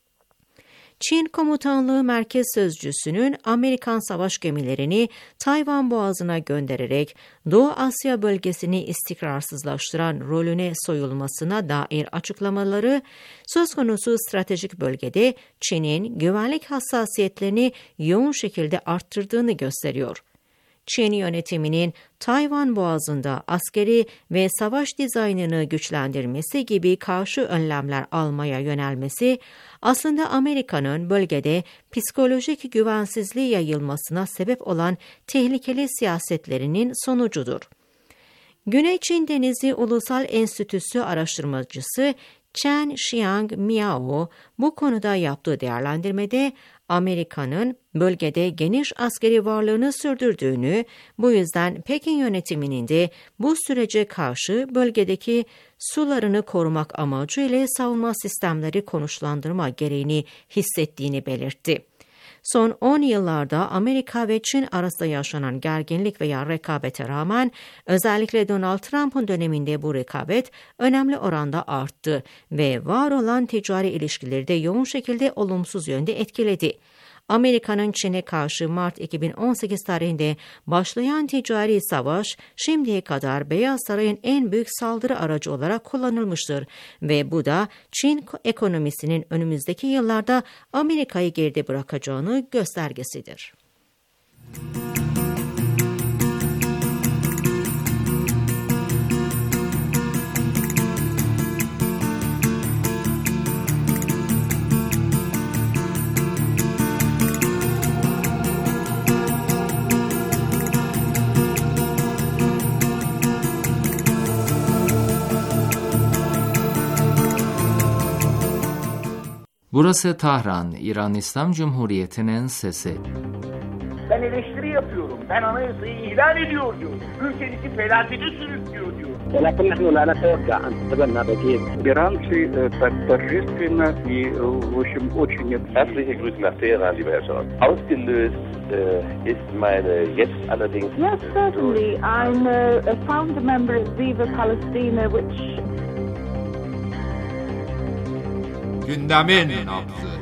Çin Komutanlığı Merkez Sözcüsü'nün Amerikan savaş gemilerini Tayvan Boğazı'na göndererek Doğu Asya bölgesini istikrarsızlaştıran rolüne soyulmasına dair açıklamaları, söz konusu stratejik bölgede Çin'in güvenlik hassasiyetlerini yoğun şekilde arttırdığını gösteriyor. Çin yönetiminin Tayvan Boğazı'nda askeri ve savaş dizaynını güçlendirmesi gibi karşı önlemler almaya yönelmesi, aslında Amerika'nın bölgede psikolojik güvensizliği yayılmasına sebep olan tehlikeli siyasetlerinin sonucudur. Güney Çin Denizi Ulusal Enstitüsü araştırmacısı Chen Xiang Miao bu konuda yaptığı değerlendirmede Amerika'nın bölgede geniş askeri varlığını sürdürdüğünü, bu yüzden Pekin yönetiminin de bu sürece karşı bölgedeki sularını korumak amacıyla savunma sistemleri konuşlandırma gereğini hissettiğini belirtti. Son on yıllarda Amerika ve Çin arasında yaşanan gerginlik veya rekabete rağmen özellikle Donald Trump'ın döneminde bu rekabet önemli oranda arttı ve var olan ticari ilişkileri de yoğun şekilde olumsuz yönde etkiledi. Amerika'nın Çin'e karşı Mart iki bin on sekiz tarihinde başlayan ticari savaş şimdiye kadar Beyaz Saray'ın en büyük saldırı aracı olarak kullanılmıştır ve bu da Çin ekonomisinin önümüzdeki yıllarda Amerika'yı geride bırakacağını göstergesidir. Burası Tahran, İran İslam Cumhuriyeti'nin sesi. Ben eleştiri yapıyorum. Ben anayasayı ilan ediyor diyor. Ülkenizi felakete sürüklüyor diyor. ولكن نحن لا نتوقع أن تتبنى بديل. Иранцы так торжественно и, в общем, очень... Herzliche Grüße nach Teheran, lieber Herr Scholz. Ausgelöst äh, ist meine jetzt allerdings... Yes, certainly. I'm a, a founder member of Viva Palestina, which... Gündemin nabzı.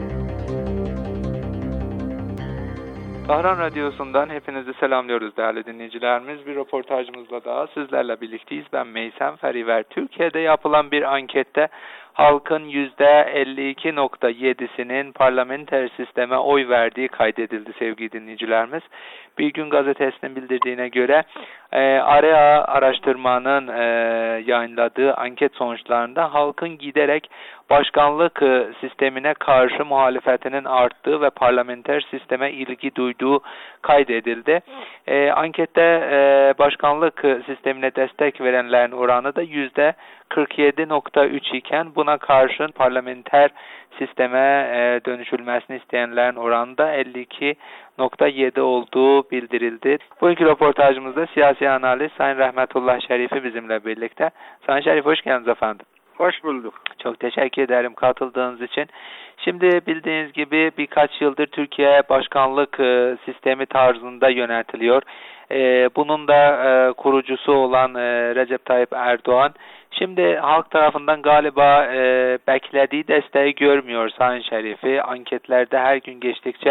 Tahran Radyosu'ndan hepinizi selamlıyoruz değerli dinleyicilerimiz. Bir röportajımızla daha sizlerle birlikteyiz. Ben Meysem Feriver. Türkiye'de yapılan bir ankette halkın yüzde elli iki nokta yedisinin parlamenter sisteme oy verdiği kaydedildi sevgili dinleyicilerimiz. Bir Gün Gazetesi'nin bildirdiğine göre e, A R A araştırmanın e, yayınladığı anket sonuçlarında halkın giderek başkanlık e, sistemine karşı muhalefetinin arttığı ve parlamenter sisteme ilgi duyduğu kaydedildi. E, ankette e, başkanlık sistemine destek verenlerin oranı da yüzde kırk yedi nokta üç iken buna karşın parlamenter sisteme e, dönüşülmesini isteyenlerin oranı da elli iki nokta yedi olduğu bildirildi. Bugünkü röportajımızda siyasi analiz Sayın Rahmetullah Şerifi bizimle birlikte. Sayın Şerif hoş geldiniz efendim. Hoş bulduk. Çok teşekkür ederim katıldığınız için. Şimdi bildiğiniz gibi birkaç yıldır Türkiye başkanlık e, sistemi tarzında yönetiliyor. E, bunun da e, kurucusu olan e, Recep Tayyip Erdoğan şimdi halk tarafından galiba e, beklediği desteği görmüyor Sayın Şerifi. Anketlerde her gün geçtikçe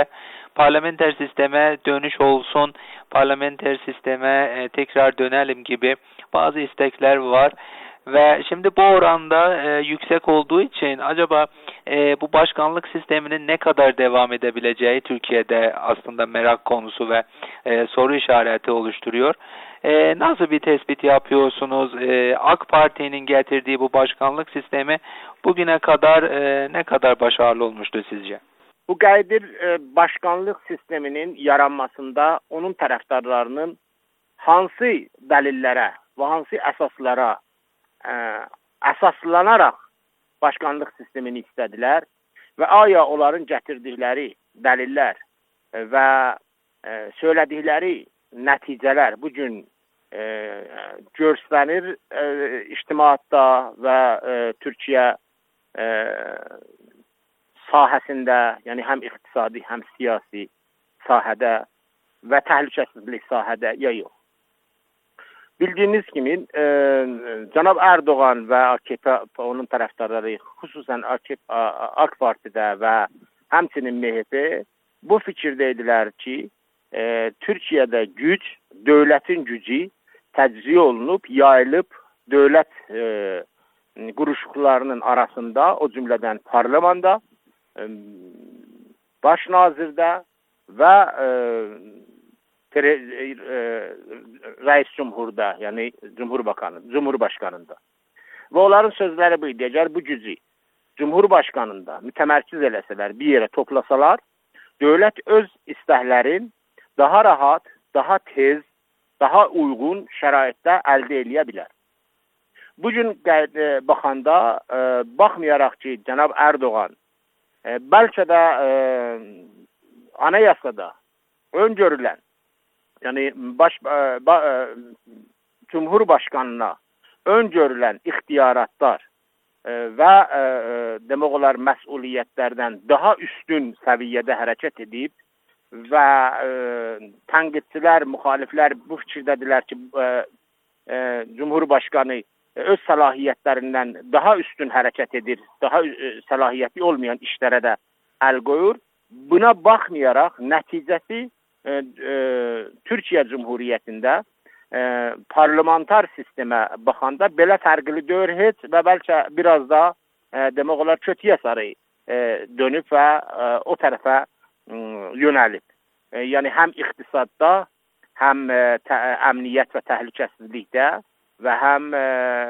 parlamenter sisteme dönüş olsun, parlamenter sisteme e, tekrar dönelim gibi bazı istekler var. Ve şimdi bu oranda e, yüksek olduğu için acaba e, bu başkanlık sisteminin ne kadar devam edebileceği Türkiye'de aslında merak konusu ve e, soru işareti oluşturuyor. E, nasıl bir tespit yapıyorsunuz? E, AK Parti'nin getirdiği bu başkanlık sistemi bugüne kadar e, ne kadar başarılı olmuştu sizce? Bu Qayıdır e, başkanlık sisteminin yaranmasında onun tərəfdarlarının hansı dəlillərə və hansı əsaslara ə, əsaslanaraq başkanlık sistemini istədilər və aya onların gətirdikləri dəlillər və ə, söylədikləri nəticələr bugün e, görsənir e, ictimaatda və e, Türkiyə e, sahəsində, yəni həm iqtisadi, həm siyasi sahədə və təhlükəsizlik sahədə ya yox. Bildiyiniz kimi e, Cənab Erdoğan və A K P onun tərəfdarları, xüsusən AK Partidə və həmçinin M H P bu fikirdəydilər ki, e, Türkiyədə güc, dövlətin gücü təcziyə olunub, yayılıb dövlət e, quruluşlarının arasında, o cümlədən parlamenda, e, baş nazirdə və e, tere, e, Reis Cumhurda, yəni Cumhurbaşkanı, Cumhurbaşkanında. Və onların sözləri bu idi. Əgər bu gücü Cumhurbaşkanında mütəmərkiz eləsələr, bir yerə toplasalar, dövlət öz istəklərin daha rahat, daha tez, daha uyğun şəraitdə əldə eləyə bilər. Bugün e, baxanda, e, baxmayaraq ki, Cənab Erdoğan e, bəlkə də e, anayasada öngörülən, yəni baş, e, ba, e, Cumhurbaşkanına öngörülən ixtiyaratlar e, və e, demək olar məsuliyyətlərdən daha üstün səviyyədə hərəkət edib və e, tənqidçilər, müxaliflər bu fikirdədirlər ki, e, e, Cumhurbaşkanı öz səlahiyyətlərindən daha üstün hərəkət edir, daha e, səlahiyyəti olmayan işlərə də əl qoyur. Buna baxmayaraq nəticəsi e, e, Türkiyə Cumhuriyyətində e, parlamentar sistemə baxanda belə fərqli deyil heç və bəlkə biraz da e, demək olar kötüyə sarı e, dönüb və e, o tərəfə e, yönəlib. E, yəni həm iqtisadda, həm e, tə, əmniyyət və təhlükəsizlikdə və həm e,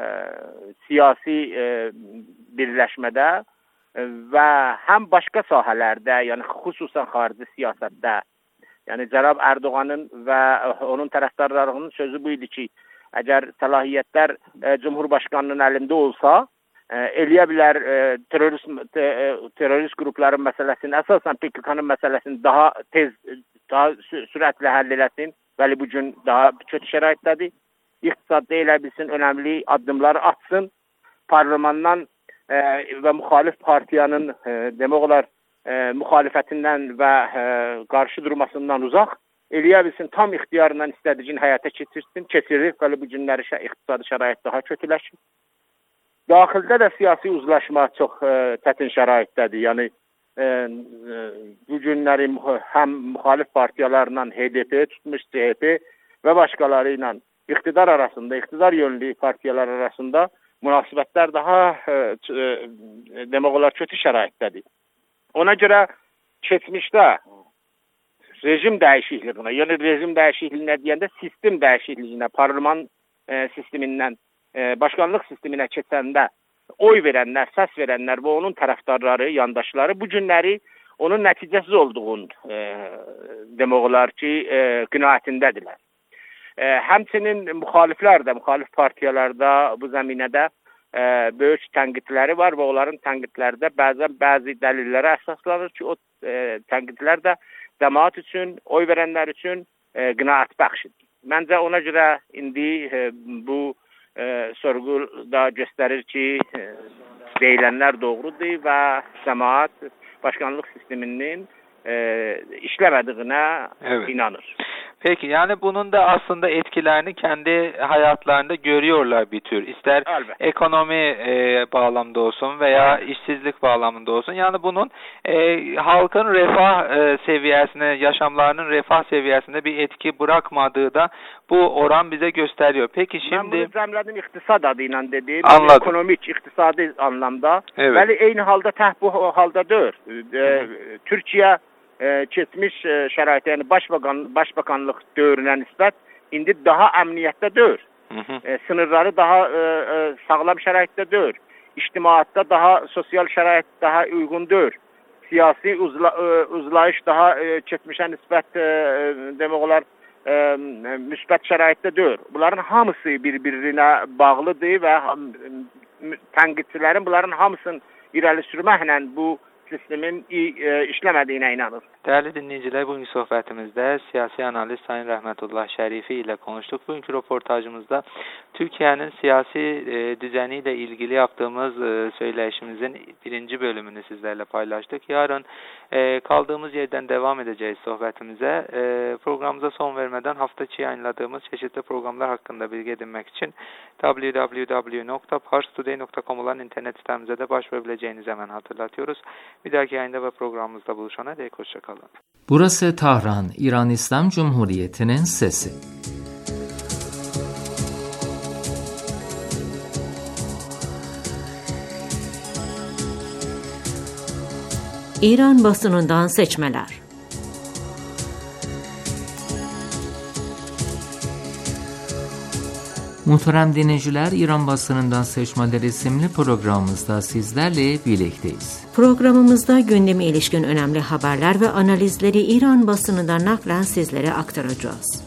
siyasi e, birləşmədə e, və həm başqa sahələrdə, yəni xüsusən xarici siyasətdə, yəni Cənab Erdoğanın və onun tərəfdarlarının sözü bu idi ki, əgər səlahiyyətlər e, Cumhurbaşkanının əlində olsa, e, eləyə bilər e, terörist, te, e, terörist qrupların məsələsini, əsasən P K K-nın məsələsini daha tez, daha sürətlə həll eləsin, bəli bugün daha kötü şəraitdədir. İqtisadda elə bilsin, önəmli addımları atsın, parlamandan e, və müxalif partiyanın e, demək olar e, müxalifətindən və e, qarşı durmasından uzaq, eləyə bilsin, tam ixtiyarla istədiyini həyata keçirsin, keçirir, bəli bu günləri şə, iqtisadi şərait daha kötüləşir. Daxildə də siyasi uzlaşma çox e, çətin şəraitdədir, yəni e, e, bu günləri həm müxalif partiyalarla H D P tutmuş, C H P və başqaları ilə iqtidar arasında, iqtidar yönlü partiyalar arasında münasibətlər daha e, e, demək olar kötü şəraitdədir. Ona görə keçmişdə rejim dəyişikliyinə, yəni rejim dəyişikliyinə deyəndə sistem dəyişikliyinə, parlament e, sistemindən e, başkanlıq sisteminə keçəndə oy verənlər, səs verənlər və onun tərəfdarları, yandaşları bu günləri onun nəticəsiz olduğunu e, demək olar ki, e, qinaətindədirlər. E, həmçinin müxaliflər də, müxalif partiyalarda bu zəminədə e, böyük tənqidləri var və onların tənqidlərdə bəzən bəzi dəlillərə əsaslanır ki, o e, tənqidlər də cəmaat üçün, oy verənlər üçün e, qinaət bəxşidir. Məncə ona görə indi e, bu e, sorğu da göstərir ki, e, deyilənlər doğrudur və cəmaat başkanlıq sisteminin e, işləmədiyinə evet. inanır. Peki yani bunun da aslında etkilerini kendi hayatlarında görüyorlar bir tür. İster Elbette. ekonomi e, bağlamında olsun veya evet. işsizlik bağlamında olsun. Yani bunun e, halkın refah e, seviyesine, yaşamlarının refah seviyesinde bir etki bırakmadığı da bu oran bize gösteriyor. Peki şimdi... Ben bunu cəmlədim iqtisad adıyla dediğim, Anladım. Ekonomik, iktisadi anlamda. Evet. Bəli, eyni halda təh bu halda deyil. E, Türkiye e, keçmiş e, şəraitə, yəni Başbakan, Başbakanlıq dövrünə nisbət indi daha əmniyyətdə deyil. E, sınırları daha e, e, sağlam şəraitdə deyil. İctimaiyyətdə daha sosial şərait daha uyğun deyil. Siyasi uzla, e, uzlayış daha e, keçmişə nisbət e, demək olar e, müsbət şəraitdə deyil. Bunların hamısı bir-birinə bağlıdır və tənqidçilərin bunların hamısını irəli sürməklə bu sistemin işləmədiyinə inanır. Değerli dinleyiciler, bugünkü sohbetimizde siyasi analist Sayın Rahmetullah Şerifi ile konuştuk. Bugünkü röportajımızda Türkiye'nin siyasi e, düzeniyle ilgili yaptığımız e, söyleşimizin birinci bölümünü sizlerle paylaştık. Yarın e, kaldığımız yerden devam edeceğiz sohbetimize. E, programımıza son vermeden hafta içi yayınladığımız çeşitli programlar hakkında bilgi edinmek için double-u double-u double-u nokta pars today nokta com olan internet sitemize de başvurabileceğinizi hemen hatırlatıyoruz. Bir dahaki yayında ve programımızda buluşana dek hoşçakalın. Burası Tahran, İran İslam Cumhuriyeti'nin sesi. İran basınından seçmeler. Muhterem dinleyiciler, İran basınından seçmeler isimli programımızda sizlerle birlikteyiz. Programımızda gündeme ilişkin önemli haberler ve analizleri İran basınından naklen sizlere aktaracağız.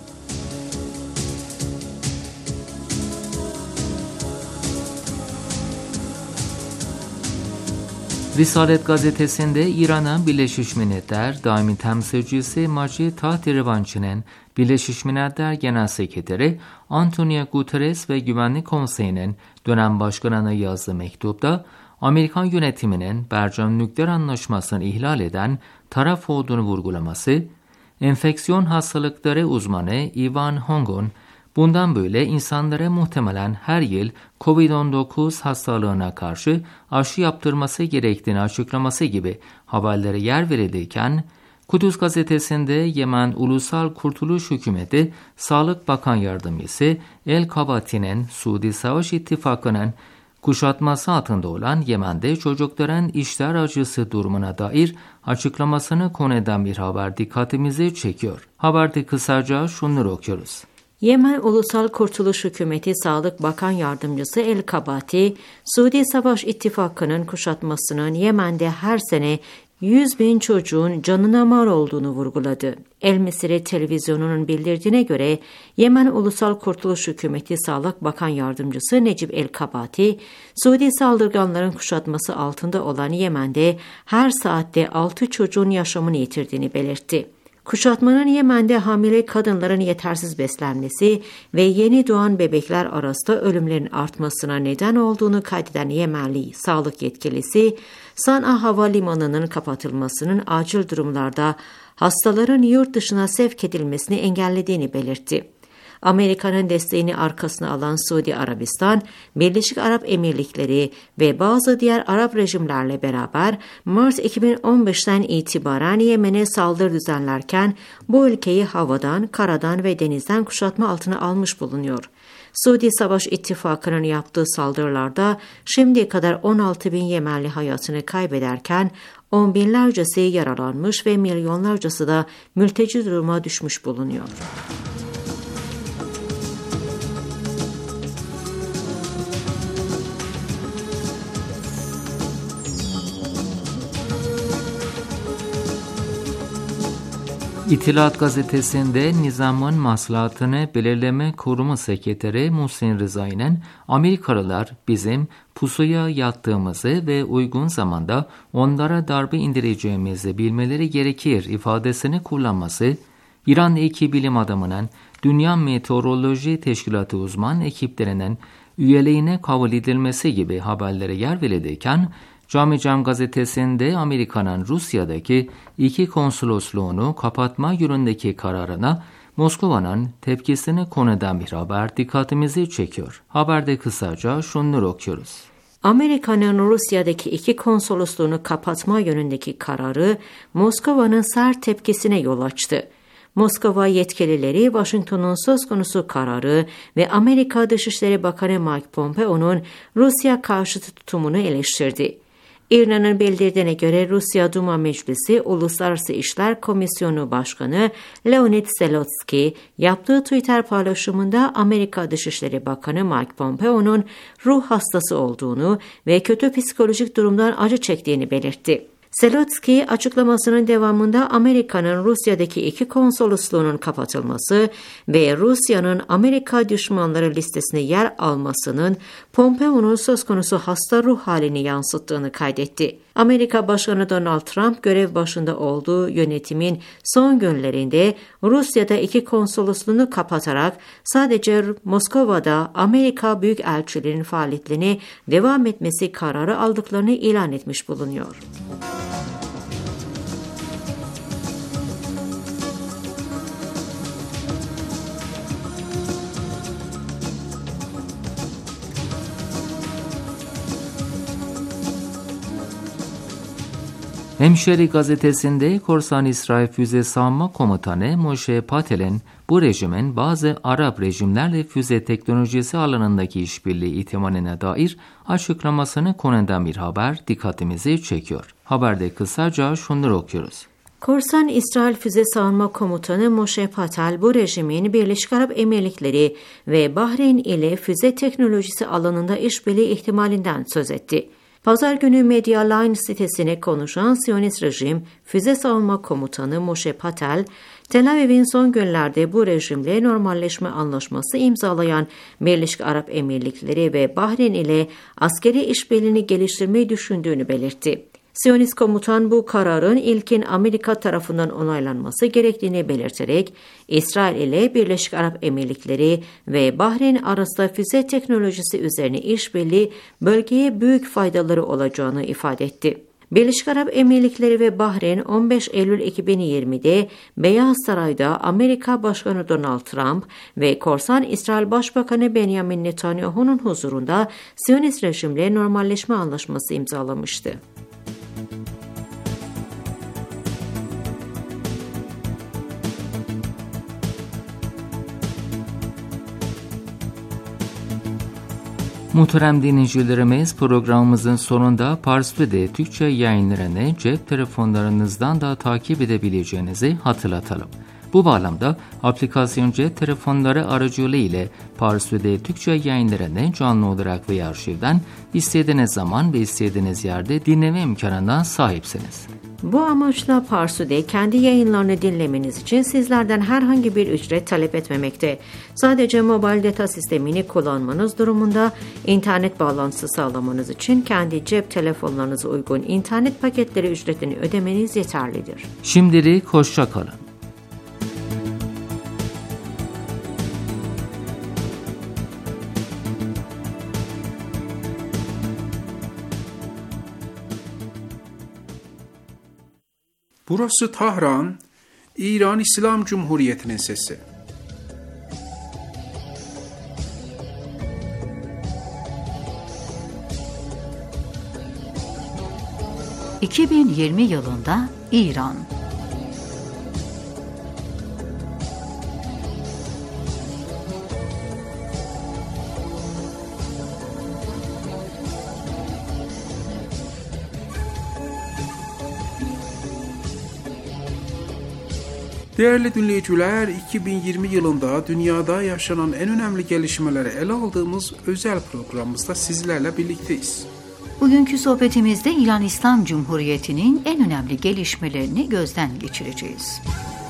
Risalet gazetesinde İran'a Birleşmiş Milletler daimi temsilcisi Majid Tahti Revanchi'nin Birleşmiş Milletler Genel Sekreteri Antonio Guterres ve Güvenlik Konseyi'nin dönem başkanına yazdığı mektupta Amerikan yönetiminin Bercam nükleer anlaşmasını ihlal eden taraf olduğunu vurgulaması, enfeksiyon hastalıkları uzmanı Ivan Hong'un bundan böyle insanlara muhtemelen her yıl kovid on dokuz hastalığına karşı aşı yaptırması gerektiğini açıklaması gibi haberlere yer verilirken, Kudüs gazetesinde Yemen Ulusal Kurtuluş Hükümeti Sağlık Bakan Yardımcısı El Kabati'nin Suudi Savaş İttifakı'nın kuşatması altında olan Yemen'de çocukların işler acısı durumuna dair açıklamasını konu eden bir haber dikkatimizi çekiyor. Haberde kısaca şunları okuyoruz. Yemen Ulusal Kurtuluş Hükümeti Sağlık Bakan Yardımcısı El Kabati, Suudi Savaş İttifakı'nın kuşatmasının Yemen'de her sene yüz bin çocuğun canına mal olduğunu vurguladı. El Misri televizyonunun bildirdiğine göre Yemen Ulusal Kurtuluş Hükümeti Sağlık Bakan Yardımcısı Necip El Kabati, Suudi saldırganların kuşatması altında olan Yemen'de her saatte altı çocuğun yaşamını yitirdiğini belirtti. Kuşatmanın Yemen'de hamile kadınların yetersiz beslenmesi ve yeni doğan bebekler arasında ölümlerin artmasına neden olduğunu kaydeden Yemenli sağlık yetkilisi, San'a Havalimanı'nın kapatılmasının acil durumlarda hastaların yurt dışına sevk edilmesini engellediğini belirtti. Amerika'nın desteğini arkasına alan Suudi Arabistan, Birleşik Arap Emirlikleri ve bazı diğer Arap rejimlerle beraber Mart iki bin on beşten itibaren Yemen'e saldırı düzenlerken bu ülkeyi havadan, karadan ve denizden kuşatma altına almış bulunuyor. Suudi Savaş İttifakı'nın yaptığı saldırılarda şimdiye kadar on altı bin Yemenli hayatını kaybederken on binlercesi yaralanmış ve milyonlarcası da mülteci duruma düşmüş bulunuyor. İttihat gazetesinde Nizam'ın maslahatını belirleme kurumu sekreteri Muhsin Rıza'nın Amerikalılar bizim pusuya yattığımızı ve uygun zamanda onlara darbe indireceğimizi bilmeleri gerekir ifadesini kullanması, İran iki bilim adamının Dünya Meteoroloji Teşkilatı uzman ekiplerinin üyeliğine kabul edilmesi gibi haberlere yer verilirken, Cami Cam gazetesinde Amerika'nın Rusya'daki iki konsolosluğunu kapatma yönündeki kararına Moskova'nın tepkisini konu eden bir haber dikkatimizi çekiyor. Haberde kısaca şunları okuyoruz. Amerika'nın Rusya'daki iki konsolosluğunu kapatma yönündeki kararı Moskova'nın sert tepkisine yol açtı. Moskova yetkilileri Washington'un söz konusu kararı ve Amerika Dışişleri Bakanı Mike Pompeo'nun Rusya karşıtı tutumunu eleştirdi. İRNA'nın bildirdiğine göre Rusya Duma Meclisi Uluslararası İşler Komisyonu Başkanı Leonid Zelotski yaptığı Twitter paylaşımında Amerika Dışişleri Bakanı Mike Pompeo'nun ruh hastası olduğunu ve kötü psikolojik durumdan acı çektiğini belirtti. Zelotski açıklamasının devamında Amerika'nın Rusya'daki iki konsolosluğunun kapatılması ve Rusya'nın Amerika düşmanları listesine yer almasının Pompeo'nun söz konusu hasta ruh halini yansıttığını kaydetti. Amerika Başkanı Donald Trump görev başında olduğu yönetimin son günlerinde Rusya'da iki konsolosluğunu kapatarak sadece Moskova'da Amerika Büyükelçiliğinin faaliyetlerine devam etmesi kararı aldıklarını ilan etmiş bulunuyor. Hemşeri gazetesinde Korsan İsrail Füze Savunma Komutanı Moshe Patel'in bu rejimin bazı Arap rejimlerle füze teknolojisi alanındaki işbirliği ihtimaline dair açıklamasını konu eden bir haber dikkatimizi çekiyor. Haberde kısaca şunları okuyoruz. Korsan İsrail Füze Savunma Komutanı Moshe Patel bu rejimin Birleşik Arap Emirlikleri ve Bahreyn ile füze teknolojisi alanında işbirliği ihtimalinden söz etti. Pazar günü Medialine sitesine konuşan Siyonist rejim Füze Savunma Komutanı Moshe Patel, Tel Aviv'in son günlerde bu rejimle normalleşme anlaşması imzalayan Birleşik Arap Emirlikleri ve Bahreyn ile askeri işbirliğini geliştirmeyi düşündüğünü belirtti. Siyonist komutan bu kararın ilkin Amerika tarafından onaylanması gerektiğini belirterek, İsrail ile Birleşik Arap Emirlikleri ve Bahreyn arasında füze teknolojisi üzerine işbirliği bölgeye büyük faydaları olacağını ifade etti. Birleşik Arap Emirlikleri ve Bahreyn on beş Eylül iki bin yirmide Beyaz Saray'da Amerika Başkanı Donald Trump ve Korsan İsrail Başbakanı Benjamin Netanyahu'nun huzurunda Siyonist rejimle normalleşme anlaşması imzalamıştı. Muhterem dinleyicilerimiz, programımızın sonunda Parsto'da Türkçe yayınlarını cep telefonlarınızdan da takip edebileceğinizi hatırlatalım. Bu bağlamda aplikasyon cep telefonları aracılığıyla Parsto'da Türkçe yayınlarını canlı olarak ve arşivden istediğiniz zaman ve istediğiniz yerde dinleme imkanına sahipsiniz. Bu amaçla Parsto'da kendi yayınlarını dinlemeniz için sizlerden herhangi bir ücret talep etmemekte. Sadece mobil data sistemini kullanmanız durumunda internet bağlantısı sağlamanız için kendi cep telefonlarınıza uygun internet paketleri ücretini ödemeniz yeterlidir. Şimdilik hoşça kalın. Burası Tahran, İran İslam Cumhuriyeti'nin sesi. iki bin yirmi yılında İran. Değerli dinleyiciler, iki bin yirmi yılında dünyada yaşanan en önemli gelişmeleri ele aldığımız özel programımızda sizlerle birlikteyiz. Bugünkü sohbetimizde İran İslam Cumhuriyeti'nin en önemli gelişmelerini gözden geçireceğiz.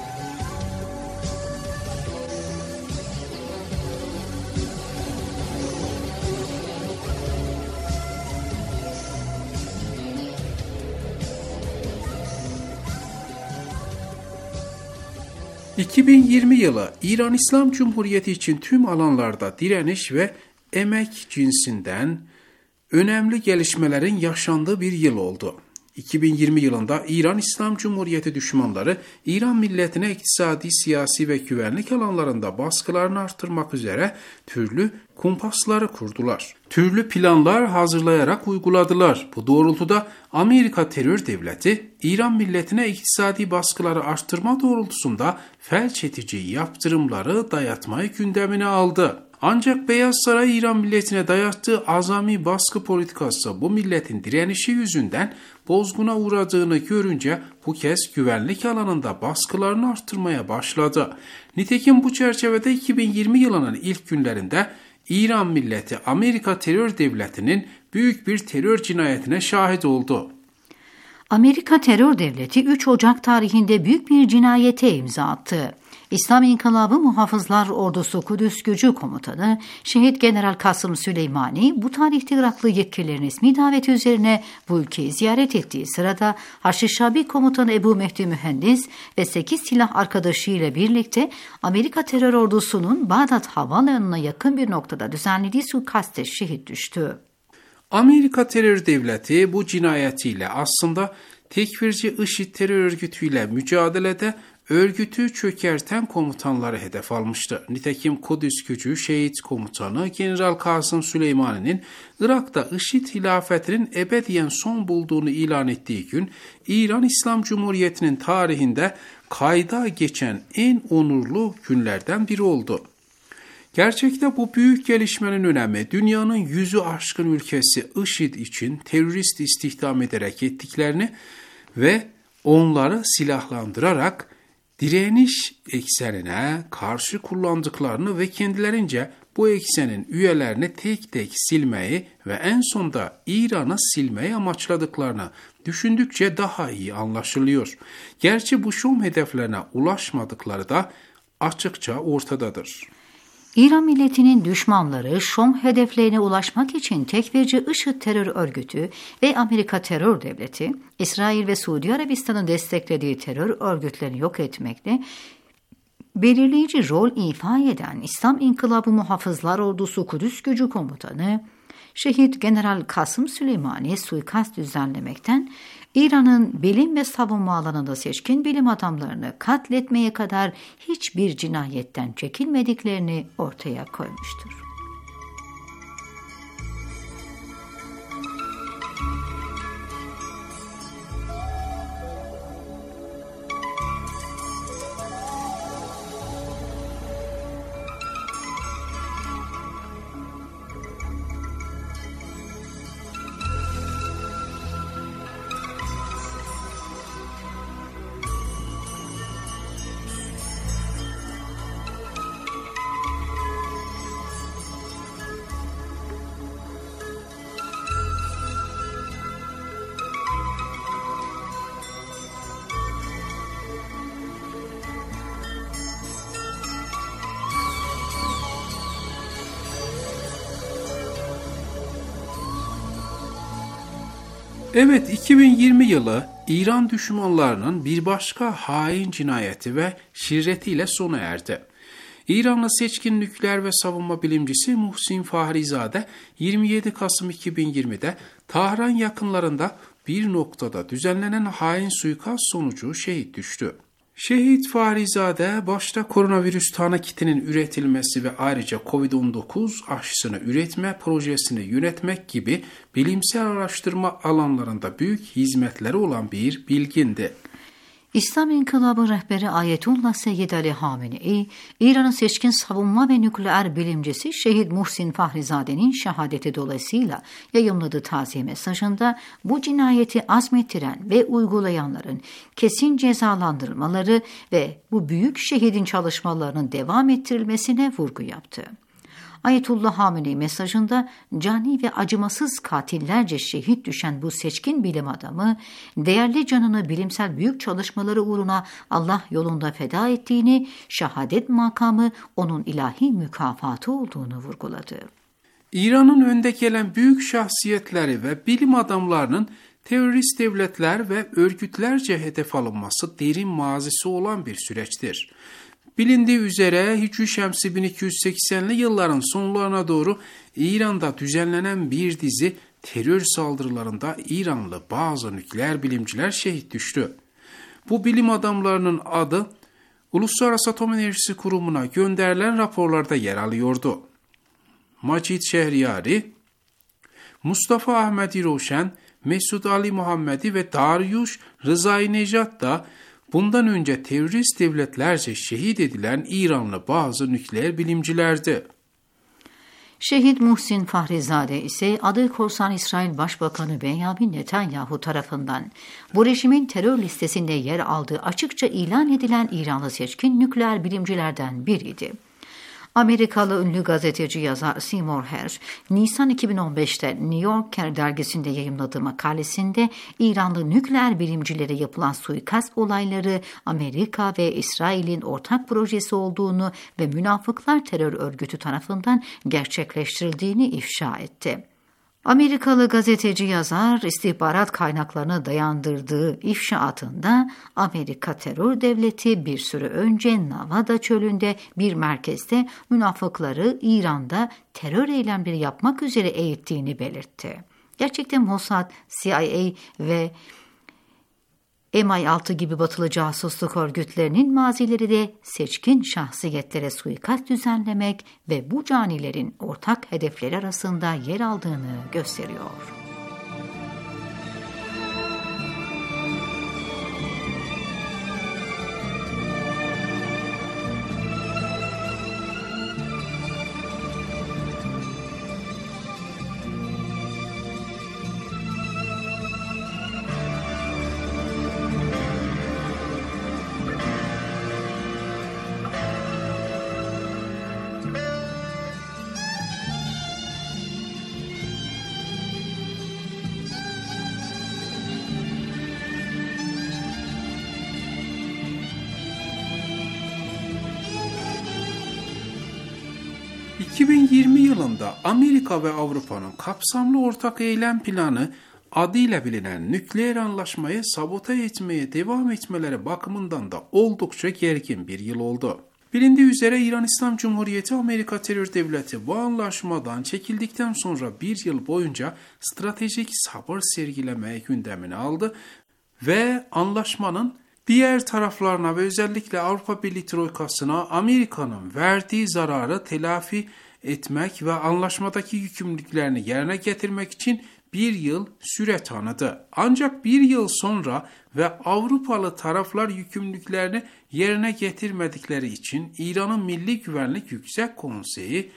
iki bin yirmi yılı İran İslam Cumhuriyeti için tüm alanlarda direniş ve emek cinsinden önemli gelişmelerin yaşandığı bir yıl oldu. iki bin yirmi yılında İran İslam Cumhuriyeti düşmanları İran milletine iktisadi, siyasi ve güvenlik alanlarında baskılarını artırmak üzere türlü kumpasları kurdular. Türlü planlar hazırlayarak uyguladılar. Bu doğrultuda Amerika terör devleti İran milletine iktisadi baskıları arttırma doğrultusunda felç edici yaptırımları dayatmayı gündemine aldı. Ancak Beyaz Saray İran milletine dayattığı azami baskı politikası bu milletin direnişi yüzünden bozguna uğradığını görünce bu kez güvenlik alanında baskılarını arttırmaya başladı. Nitekim bu çerçevede iki bin yirmi yılının ilk günlerinde İran milleti Amerika terör devletinin büyük bir terör cinayetine şahit oldu. Amerika terör devleti üç Ocak tarihinde büyük bir cinayete imza attı. İslam İnkılabı Muhafızlar Ordusu Kudüs Gücü Komutanı Şehit General Kasım Süleymani bu tarihte Iraklı yetkililerin resmi daveti üzerine bu ülkeyi ziyaret ettiği sırada Haçlı Şabi Komutanı Ebu Mehdi Mühendis ve sekiz silah arkadaşı ile birlikte Amerika terör ordusunun Bağdat Havaalanı'na yakın bir noktada düzenlediği suikaste şehit düştü. Amerika terör devleti bu cinayetiyle aslında tekfirci IŞİD terör örgütüyle mücadelede örgütü çökerten komutanları hedef almıştı. Nitekim Kudüs Gücü Şehit Komutanı General Kasım Süleymani'nin Irak'ta IŞİD hilafetinin ebediyen son bulduğunu ilan ettiği gün İran İslam Cumhuriyeti'nin tarihinde kayda geçen en onurlu günlerden biri oldu. Gerçekte bu büyük gelişmenin önemi dünyanın yüzü aşkın ülkesi IŞİD için terörist istihdam ederek ettiklerini ve onları silahlandırarak direniş eksenine karşı kullandıklarını ve kendilerince bu eksenin üyelerini tek tek silmeyi ve en sonda İran'ı silmeyi amaçladıklarını düşündükçe daha iyi anlaşılıyor. Gerçi bu şom hedeflerine ulaşmadıkları da açıkça ortadadır. İran milletinin düşmanları Şom hedeflerine ulaşmak için tekfirci IŞİD terör örgütü ve Amerika terör devleti, İsrail ve Suudi Arabistan'ın desteklediği terör örgütlerini yok etmekle belirleyici rol ifa eden İslam İnkılabı Muhafızlar Ordusu Kudüs Gücü Komutanı Şehit General Kasım Süleymani suikast düzenlemekten İran'ın bilim ve savunma alanında seçkin bilim adamlarını katletmeye kadar hiçbir cinayetten çekinmediklerini ortaya koymuştur. Evet, iki bin yirmi yılı İran düşmanlarının bir başka hain cinayeti ve şirretiyle sona erdi. İranlı seçkin nükleer ve savunma bilimcisi Muhsin Fahrizade yirmi yedi Kasım iki bin yirmide Tahran yakınlarında bir noktada düzenlenen hain suikast sonucu şehit düştü. Şehit Fahrizade başta koronavirüs tanı kitinin üretilmesi ve ayrıca kovid on dokuz aşısını üretme projesini yönetmek gibi bilimsel araştırma alanlarında büyük hizmetleri olan bir bilgindi. İslam İnkılabı rehberi Ayetullah Seyyid Ali Hamenei, İran'ın seçkin savunma ve nükleer bilimcisi Şehit Muhsin Fahrizade'nin şehadeti dolayısıyla yayımladığı taziye mesajında bu cinayeti azmettiren ve uygulayanların kesin cezalandırılmaları ve bu büyük şehidin çalışmalarının devam ettirilmesine vurgu yaptı. Ayetullah Hamenei mesajında cani ve acımasız katillerce şehit düşen bu seçkin bilim adamı, değerli canını bilimsel büyük çalışmaları uğruna Allah yolunda feda ettiğini, şehadet makamı onun ilahi mükafatı olduğunu vurguladı. İran'ın önde gelen büyük şahsiyetleri ve bilim adamlarının terörist devletler ve örgütlerce hedef alınması derin mazisi olan bir süreçtir. Bilindiği üzere Hicri Şemsi bin iki yüz seksenli yılların sonlarına doğru İran'da düzenlenen bir dizi terör saldırılarında İranlı bazı nükleer bilimciler şehit düştü. Bu bilim adamlarının adı Uluslararası Atom Enerjisi Kurumu'na gönderilen raporlarda yer alıyordu. Macid Şehriyari, Mustafa Ahmedi Roşen, Mesud Ali Muhammedi ve Dariush Rızai Nejat da bundan önce terörist devletlerce şehit edilen İranlı bazı nükleer bilimcilerdi. Şehit Muhsin Fahrizade ise adı korsan İsrail Başbakanı Benjamin Netanyahu tarafından bu rejimin terör listesinde yer aldığı açıkça ilan edilen İranlı seçkin nükleer bilimcilerden biriydi. Amerikalı ünlü gazeteci yazar Seymour Hersh, Nisan iki bin on beşte New Yorker dergisinde yayımladığı makalesinde İranlı nükleer bilimcilere yapılan suikast olayları Amerika ve İsrail'in ortak projesi olduğunu ve münafıklar terör örgütü tarafından gerçekleştirildiğini ifşa etti. Amerikalı gazeteci yazar istihbarat kaynaklarına dayandırdığı ifşaatında Amerika terör devleti bir süre önce Nevada çölünde bir merkezde münafıkları İran'da terör eylemleri yapmak üzere eğittiğini belirtti. Gerçekten Mossad, C I A ve M I altı gibi batılı casusluk örgütlerinin mazileri de seçkin şahsiyetlere suikast düzenlemek ve bu canilerin ortak hedefleri arasında yer aldığını gösteriyor. iki bin yirmi yılında Amerika ve Avrupa'nın kapsamlı ortak eylem planı adıyla bilinen nükleer anlaşmayı sabote etmeye devam etmeleri bakımından da oldukça gergin bir yıl oldu. Bilindiği üzere İran İslam Cumhuriyeti Amerika terör devleti bu anlaşmadan çekildikten sonra bir yıl boyunca stratejik sabır sergilemeye gündemine aldı ve anlaşmanın diğer taraflarına ve özellikle Avrupa Birliği Troikası'na Amerika'nın verdiği zararı telafi etmek ve anlaşmadaki yükümlülüklerini yerine getirmek için bir yıl süre tanıdı. Ancak bir yıl sonra ve Avrupalı taraflar yükümlülüklerini yerine getirmedikleri için İran'ın Milli Güvenlik Yüksek Konseyi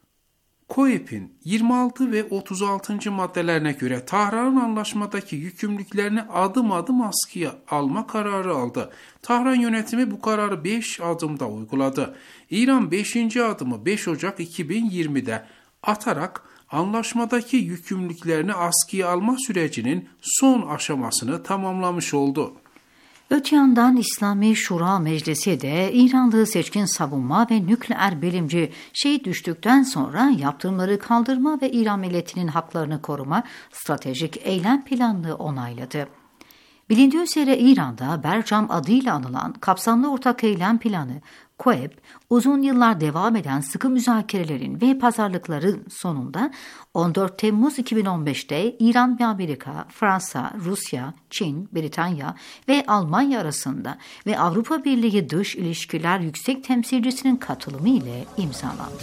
K O E P'in yirmi altı ve otuz altıncı maddelerine göre Tahran'ın anlaşmadaki yükümlülüklerini adım adım askıya alma kararı aldı. Tahran yönetimi bu kararı beş adımda uyguladı. İran beşinci adımı beş Ocak iki bin yirmide atarak anlaşmadaki yükümlülüklerini askıya alma sürecinin son aşamasını tamamlamış oldu. Öte yandan İslami Şura Meclisi de İranlı seçkin savunma ve nükleer bilimci şehit düştükten sonra yaptırımları kaldırma ve İran milletinin haklarını koruma stratejik eylem planını onayladı. Bilindiği üzere İran'da Bercam adıyla anılan kapsamlı ortak eylem planı K O E P, uzun yıllar devam eden sıkı müzakerelerin ve pazarlıkların sonunda on dört Temmuz iki bin on beşte İran ve Amerika, Fransa, Rusya, Çin, Britanya ve Almanya arasında ve Avrupa Birliği Dış İlişkiler Yüksek Temsilcisinin katılımı ile imzalandı.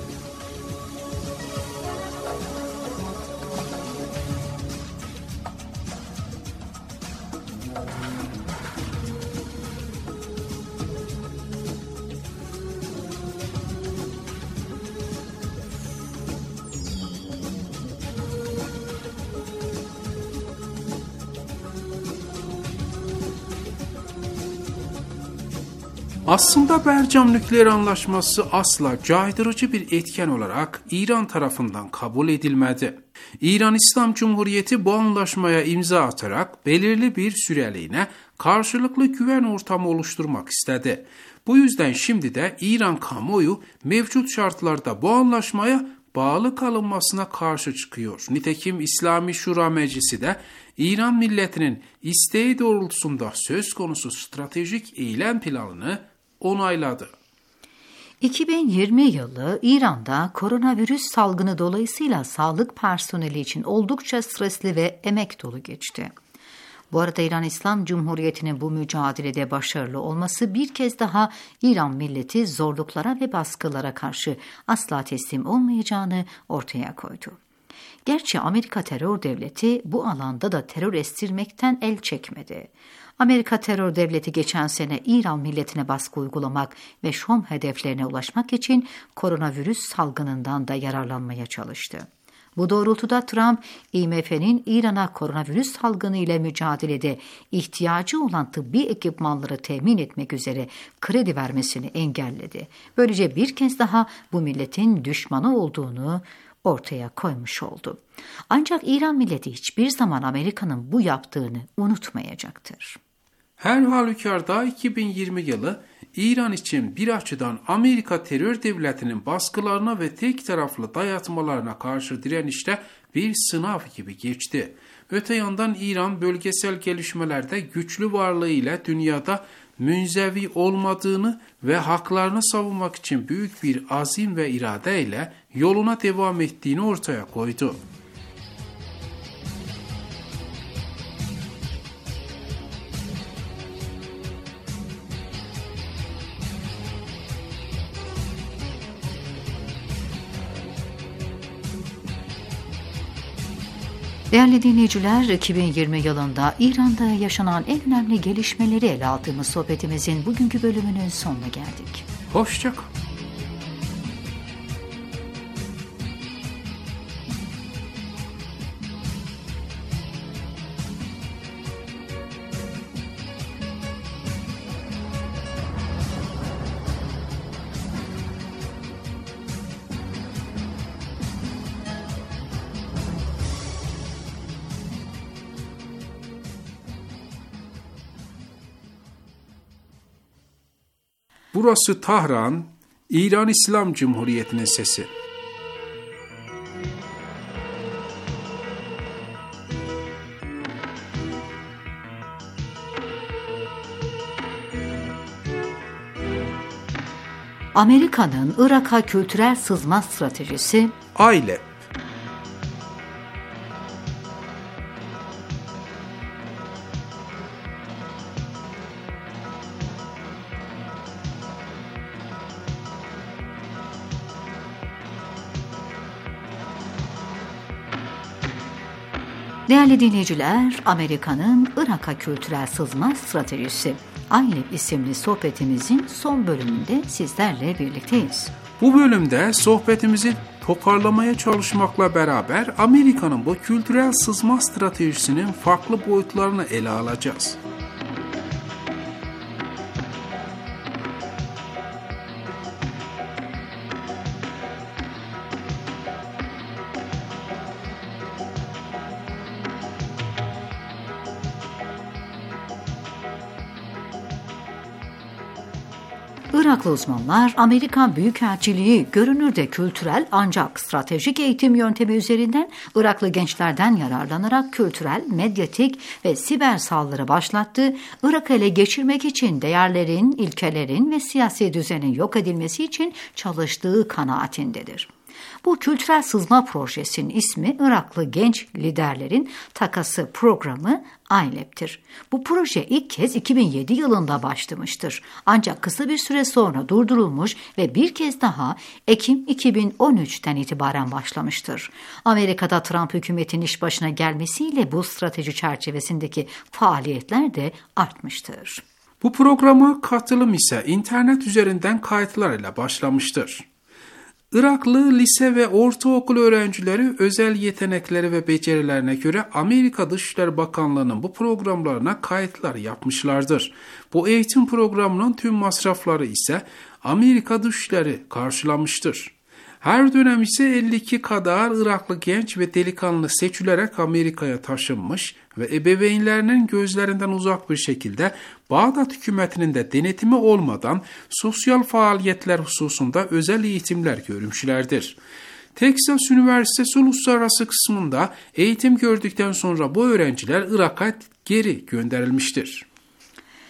Aslında Bercam Nükleer Anlaşması asla caydırıcı bir etken olarak İran tarafından kabul edilmedi. İran İslam Cumhuriyeti bu anlaşmaya imza atarak belirli bir süreliğine karşılıklı güven ortamı oluşturmak istedi. Bu yüzden şimdi de İran kamuoyu mevcut şartlarda bu anlaşmaya bağlı kalınmasına karşı çıkıyor. Nitekim İslami Şura Meclisi de İran milletinin isteği doğrultusunda söz konusu stratejik eylem planını onayladı. iki bin yirmi yılı İran'da koronavirüs salgını dolayısıyla sağlık personeli için oldukça stresli ve emek dolu geçti. Bu arada İran İslam Cumhuriyeti'nin bu mücadelede başarılı olması bir kez daha İran milleti zorluklara ve baskılara karşı asla teslim olmayacağını ortaya koydu. Gerçi Amerika terör devleti bu alanda da terör estirmekten el çekmedi. Amerika terör devleti geçen sene İran milletine baskı uygulamak ve Şam hedeflerine ulaşmak için koronavirüs salgınından da yararlanmaya çalıştı. Bu doğrultuda Trump, I M F'nin İran'a koronavirüs salgını ile mücadelede ihtiyacı olan tıbbi ekipmanları temin etmek üzere kredi vermesini engelledi. Böylece bir kez daha bu milletin düşmanı olduğunu ortaya koymuş oldu. Ancak İran milleti hiçbir zaman Amerika'nın bu yaptığını unutmayacaktır. Her halükarda iki bin yirmi yılı İran için bir açıdan Amerika terör devletinin baskılarına ve tek taraflı dayatmalarına karşı direnişte bir sınav gibi geçti. Öte yandan İran bölgesel gelişmelerde güçlü varlığıyla dünyada münzevi olmadığını ve haklarını savunmak için büyük bir azim ve iradeyle yoluna devam ettiğini ortaya koydu. Değerli dinleyiciler, iki bin yirmi yılında İran'da yaşanan en önemli gelişmeleri ele aldığımız sohbetimizin bugünkü bölümünün sonuna geldik. Hoşça kalın. Burası Tahran, İran İslam Cumhuriyeti'nin sesi. Amerika'nın Irak'a kültürel sızma stratejisi I L E P. Değerli dinleyiciler, Amerika'nın Irak'a kültürel sızma stratejisi I L E P isimli sohbetimizin son bölümünde sizlerle birlikteyiz. Bu bölümde sohbetimizi toparlamaya çalışmakla beraber Amerika'nın bu kültürel sızma stratejisinin farklı boyutlarını ele alacağız. Iraklı uzmanlar, Amerikan Büyükelçiliği görünürde kültürel ancak stratejik eğitim yöntemi üzerinden Iraklı gençlerden yararlanarak kültürel, medyatik ve siber saldırı başlattı. Irak'ı ele geçirmek için değerlerin, ilkelerin ve siyasi düzenin yok edilmesi için çalıştığı kanaatindedir. Bu kültürel sızma projesinin ismi Iraklı genç liderlerin takası programı I L E P'tir. Bu proje ilk kez iki bin yedi yılında başlamıştır. Ancak kısa bir süre sonra durdurulmuş ve bir kez daha Ekim iki bin on üçten itibaren başlamıştır. Amerika'da Trump hükümetinin iş başına gelmesiyle bu strateji çerçevesindeki faaliyetler de artmıştır. Bu programa katılım ise internet üzerinden kayıtlar ile başlamıştır. Iraklı lise ve ortaokul öğrencileri özel yetenekleri ve becerilerine göre Amerika Dışişleri Bakanlığı'nın bu programlarına kayıtlar yapmışlardır. Bu eğitim programının tüm masrafları ise Amerika Dışişleri karşılamıştır. Her dönem ise elli iki kadar Iraklı genç ve delikanlı seçilerek Amerika'ya taşınmış ve ebeveynlerinin gözlerinden uzak bir şekilde Bağdat hükümetinin de denetimi olmadan sosyal faaliyetler hususunda özel eğitimler görmüşlerdir. Texas Üniversitesi uluslararası kısmında eğitim gördükten sonra bu öğrenciler Irak'a geri gönderilmiştir.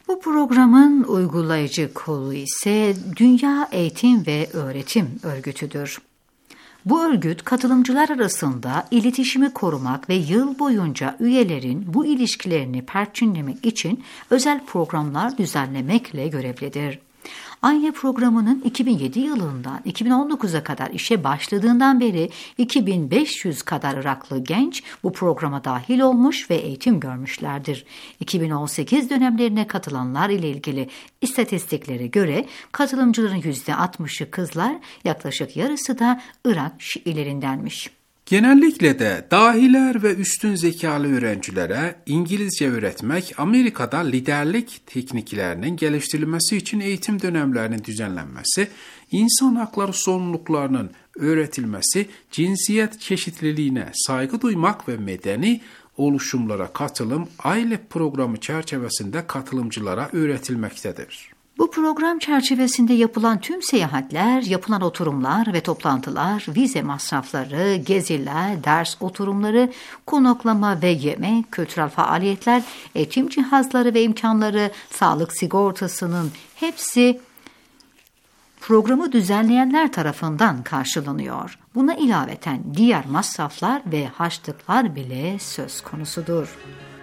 Bu programın uygulayıcı kolu ise Dünya Eğitim ve Öğretim Örgütü'dür. Bu örgüt katılımcılar arasında iletişimi korumak ve yıl boyunca üyelerin bu ilişkilerini perçinlemek için özel programlar düzenlemekle görevlidir. Aynı programının iki bin yedi yılından iki bin on dokuza kadar işe başladığından beri iki bin beş yüz kadar Iraklı genç bu programa dahil olmuş ve eğitim görmüşlerdir. iki bin on sekiz dönemlerine katılanlar ile ilgili istatistiklere göre katılımcıların yüzde altmışı kızlar, yaklaşık yarısı da Irak Şiilerindenmiş. Genellikle de dahiler ve üstün zekalı öğrencilere İngilizce öğretmek, Amerika'da liderlik tekniklerinin geliştirilmesi için eğitim dönemlerinin düzenlenmesi, insan hakları sorumluluklarının öğretilmesi, cinsiyet çeşitliliğine saygı duymak ve medeni oluşumlara katılım, aile programı çerçevesinde katılımcılara öğretilmektedir. Bu program çerçevesinde yapılan tüm seyahatler, yapılan oturumlar ve toplantılar, vize masrafları, geziler, ders oturumları, konaklama ve yemek, kültürel faaliyetler, eğitim cihazları ve imkanları, sağlık sigortasının hepsi programı düzenleyenler tarafından karşılanıyor. Buna ilaveten diğer masraflar ve harçlıklar bile söz konusudur.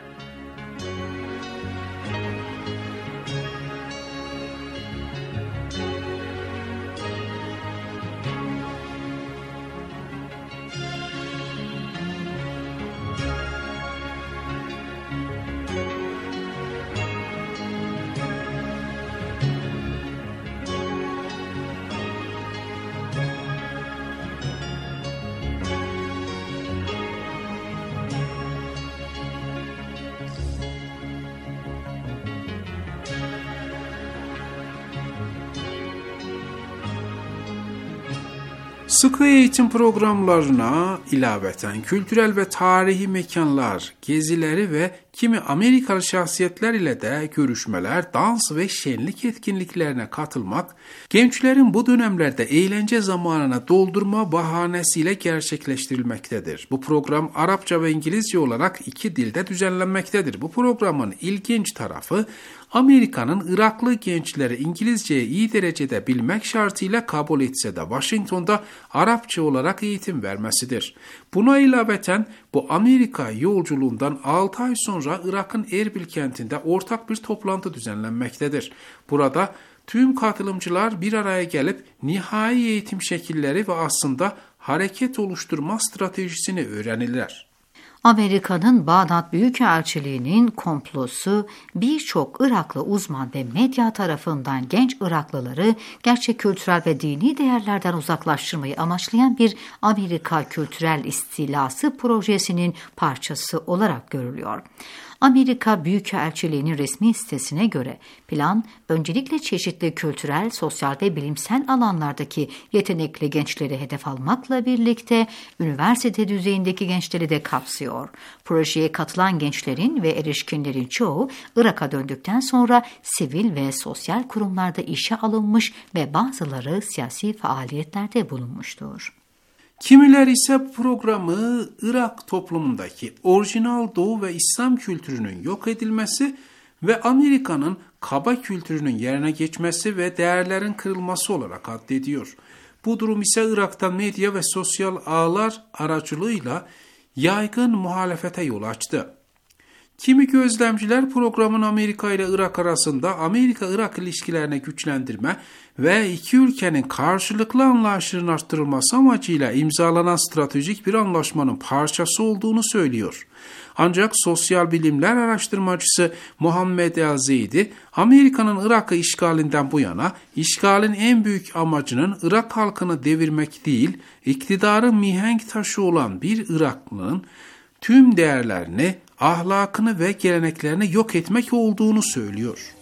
Sıkı eğitim programlarına ilaveten kültürel ve tarihi mekanlar, gezileri ve kimi Amerikalı şahsiyetler ile de görüşmeler, dans ve şenlik etkinliklerine katılmak, gençlerin bu dönemlerde eğlence zamanına doldurma bahanesiyle gerçekleştirilmektedir. Bu program Arapça ve İngilizce olarak iki dilde düzenlenmektedir. Bu programın ilginç tarafı, Amerika'nın Iraklı gençleri İngilizceyi iyi derecede bilmek şartıyla kabul etse de Washington'da Arapça olarak eğitim vermesidir. Buna ilaveten bu Amerika yolculuğundan altı ay sonra Irak'ın Erbil kentinde ortak bir toplantı düzenlenmektedir. Burada tüm katılımcılar bir araya gelip nihai eğitim şekilleri ve aslında hareket oluşturma stratejisini öğrenirler. Amerika'nın Bağdat Büyükelçiliği'nin komplosu birçok Iraklı uzman ve medya tarafından genç Iraklıları gerçek kültürel ve dini değerlerden uzaklaştırmayı amaçlayan bir Amerika kültürel istilası projesinin parçası olarak görülüyor. Amerika Büyükelçiliği'nin resmi sitesine göre plan öncelikle çeşitli kültürel, sosyal ve bilimsel alanlardaki yetenekli gençleri hedef almakla birlikte üniversite düzeyindeki gençleri de kapsıyor. Projeye katılan gençlerin ve erişkinlerin çoğu Irak'a döndükten sonra sivil ve sosyal kurumlarda işe alınmış ve bazıları siyasi faaliyetlerde bulunmuştur. Kimiler ise programı Irak toplumundaki orijinal Doğu ve İslam kültürünün yok edilmesi ve Amerika'nın kaba kültürünün yerine geçmesi ve değerlerin kırılması olarak addediyor. Bu durum ise Irak'ta medya ve sosyal ağlar aracılığıyla yaygın muhalefete yol açtı. Kimi gözlemciler programın Amerika ile Irak arasında Amerika-Irak ilişkilerini güçlendirme ve iki ülkenin karşılıklı anlayışının arttırılması amacıyla imzalanan stratejik bir anlaşmanın parçası olduğunu söylüyor. Ancak sosyal bilimler araştırmacısı Muhammed El-Zeydi, Amerika'nın Irak'ı işgalinden bu yana işgalin en büyük amacının Irak halkını devirmek değil, iktidarın mihenk taşı olan bir Iraklının tüm değerlerini, ahlakını ve geleneklerini yok etmek olduğunu söylüyor.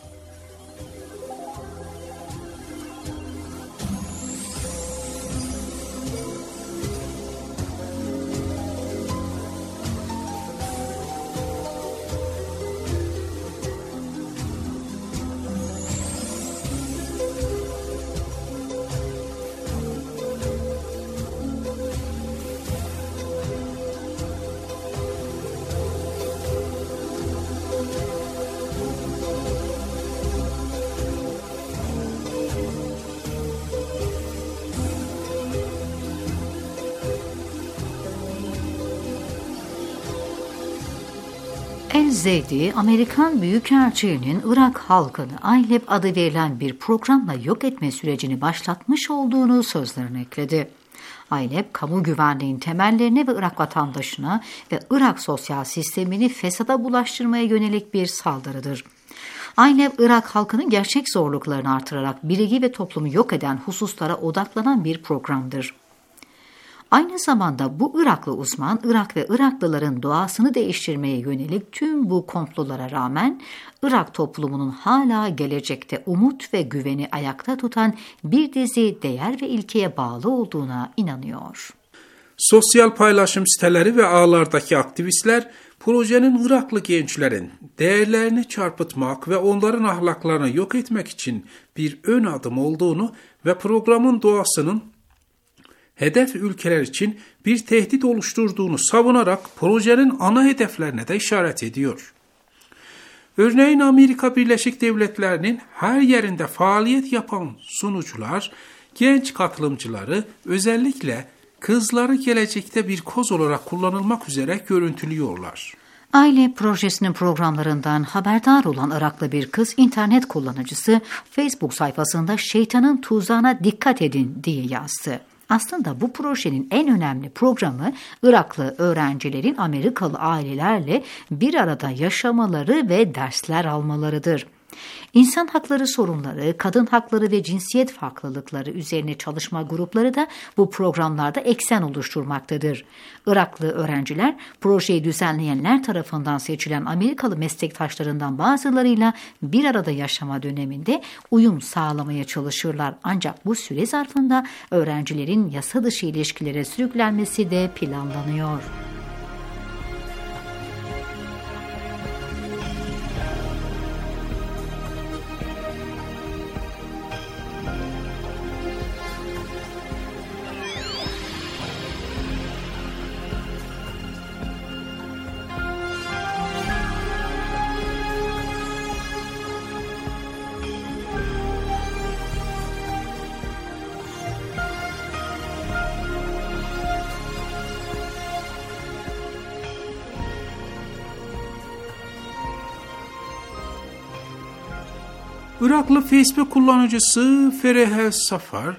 El-Zeydi, Amerikan Büyükelçiliğinin Irak halkını Aylep adı verilen bir programla yok etme sürecini başlatmış olduğunu sözlerine ekledi. Aylep, kamu güvenliğinin temellerine ve Irak vatandaşına ve Irak sosyal sistemini fesada bulaştırmaya yönelik bir saldırıdır. Aylep, Irak halkının gerçek zorluklarını artırarak bireyi ve toplumu yok eden hususlara odaklanan bir programdır. Aynı zamanda bu Iraklı uzman, Irak ve Iraklıların doğasını değiştirmeye yönelik tüm bu komplolara rağmen Irak toplumunun hala gelecekte umut ve güveni ayakta tutan bir dizi değer ve ilkeye bağlı olduğuna inanıyor. Sosyal paylaşım siteleri ve ağlardaki aktivistler, projenin Iraklı gençlerin değerlerini çarpıtmak ve onların ahlaklarını yok etmek için bir ön adım olduğunu ve programın doğasının hedef ülkeler için bir tehdit oluşturduğunu savunarak projenin ana hedeflerine de işaret ediyor. Örneğin Amerika Birleşik Devletleri'nin her yerinde faaliyet yapan sunucular, genç katılımcıları özellikle kızları gelecekte bir koz olarak kullanılmak üzere görüntülüyorlar. Aile projesinin programlarından haberdar olan Iraklı bir kız internet kullanıcısı Facebook sayfasında şeytanın tuzağına dikkat edin diye yazdı. Aslında bu projenin en önemli programı Iraklı öğrencilerin Amerikalı ailelerle bir arada yaşamaları ve dersler almalarıdır. İnsan hakları sorunları, kadın hakları ve cinsiyet farklılıkları üzerine çalışma grupları da bu programlarda eksen oluşturmaktadır. Iraklı öğrenciler, projeyi düzenleyenler tarafından seçilen Amerikalı meslektaşlarından bazılarıyla bir arada yaşama döneminde uyum sağlamaya çalışırlar. Ancak bu süre zarfında öğrencilerin yasa dışı ilişkilere sürüklenmesi de planlanıyor. Iraklı Facebook kullanıcısı Fereh Safar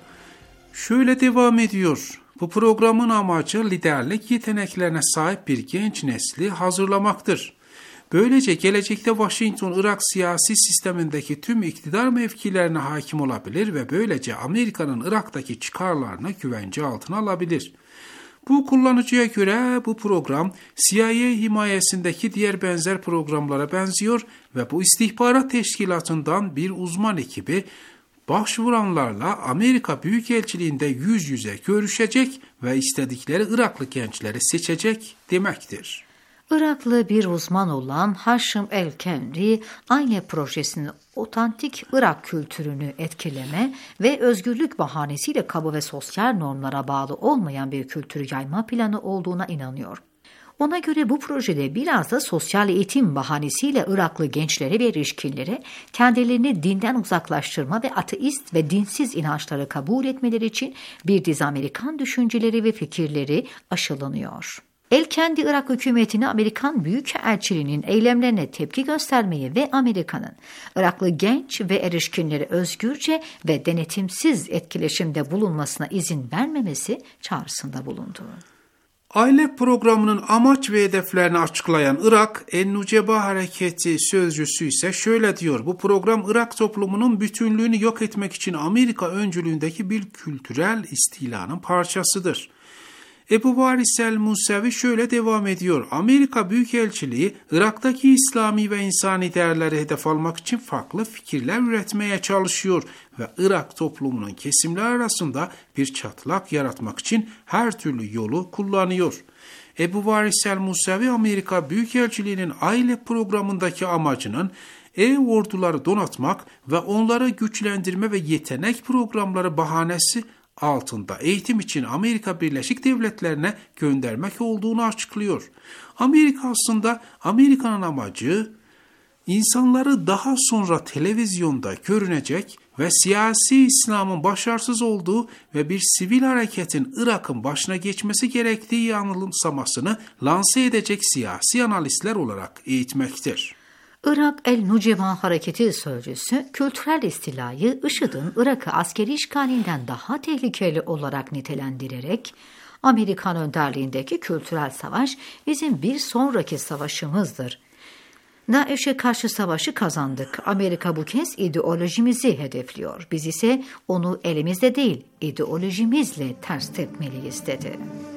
şöyle devam ediyor. Bu programın amacı liderlik yeteneklerine sahip bir genç nesli hazırlamaktır. Böylece gelecekte Washington, Irak siyasi sistemindeki tüm iktidar mevkilerine hakim olabilir ve böylece Amerika'nın Irak'taki çıkarlarını güvence altına alabilir. Bu kullanıcıya göre bu program C I A himayesindeki diğer benzer programlara benziyor ve bu istihbarat teşkilatından bir uzman ekibi başvuranlarla Amerika Büyükelçiliğinde yüz yüze görüşecek ve istedikleri Iraklı gençleri seçecek demektir. Iraklı bir uzman olan Haşim El-Kemri, aile projesinin otantik Irak kültürünü etkileme ve özgürlük bahanesiyle kaba ve sosyal normlara bağlı olmayan bir kültürü yayma planı olduğuna inanıyor. Ona göre bu projede biraz da sosyal eğitim bahanesiyle Iraklı gençlere ve erişkinlere kendilerini dinden uzaklaştırma ve ateist ve dinsiz inançları kabul etmeleri için bir dizi Amerikan düşünceleri ve fikirleri aşılanıyor. El-Kendi, Irak hükümetini Amerikan Büyükelçiliğinin eylemlerine tepki göstermeye ve Amerika'nın Iraklı genç ve erişkinleri özgürce ve denetimsiz etkileşimde bulunmasına izin vermemesi çağrısında bulundu. Aile programının amaç ve hedeflerini açıklayan Irak En-Nuceba Hareketi sözcüsü ise şöyle diyor: bu program Irak toplumunun bütünlüğünü yok etmek için Amerika öncülüğündeki bir kültürel istilanın parçasıdır. Ebu Varis el-Musevi şöyle devam ediyor: Amerika Büyükelçiliği Irak'taki İslami ve insani değerleri hedef almak için farklı fikirler üretmeye çalışıyor ve Irak toplumunun kesimler arasında bir çatlak yaratmak için her türlü yolu kullanıyor. Ebu Varis el-Musevi, Amerika Büyükelçiliği'nin aile programındaki amacının e-orduları donatmak ve onları güçlendirme ve yetenek programları bahanesi altında eğitim için Amerika Birleşik Devletleri'ne göndermek olduğunu açıklıyor. Amerika aslında Amerika'nın amacı insanları daha sonra televizyonda görünecek ve siyasi İslam'ın başarısız olduğu ve bir sivil hareketin Irak'ın başına geçmesi gerektiği yanılsamasını lanse edecek siyasi analistler olarak eğitmektir. Irak el-Nuceva Hareketi sözcüsü, kültürel istilayı IŞİD'in Irak'ı askeri işgalinden daha tehlikeli olarak nitelendirerek, Amerikan önderliğindeki kültürel savaş bizim bir sonraki savaşımızdır. DAEŞ'e karşı savaşı kazandık. Amerika bu kez ideolojimizi hedefliyor. Biz ise onu elimizde değil, ideolojimizle ters tepmeliyiz dedi.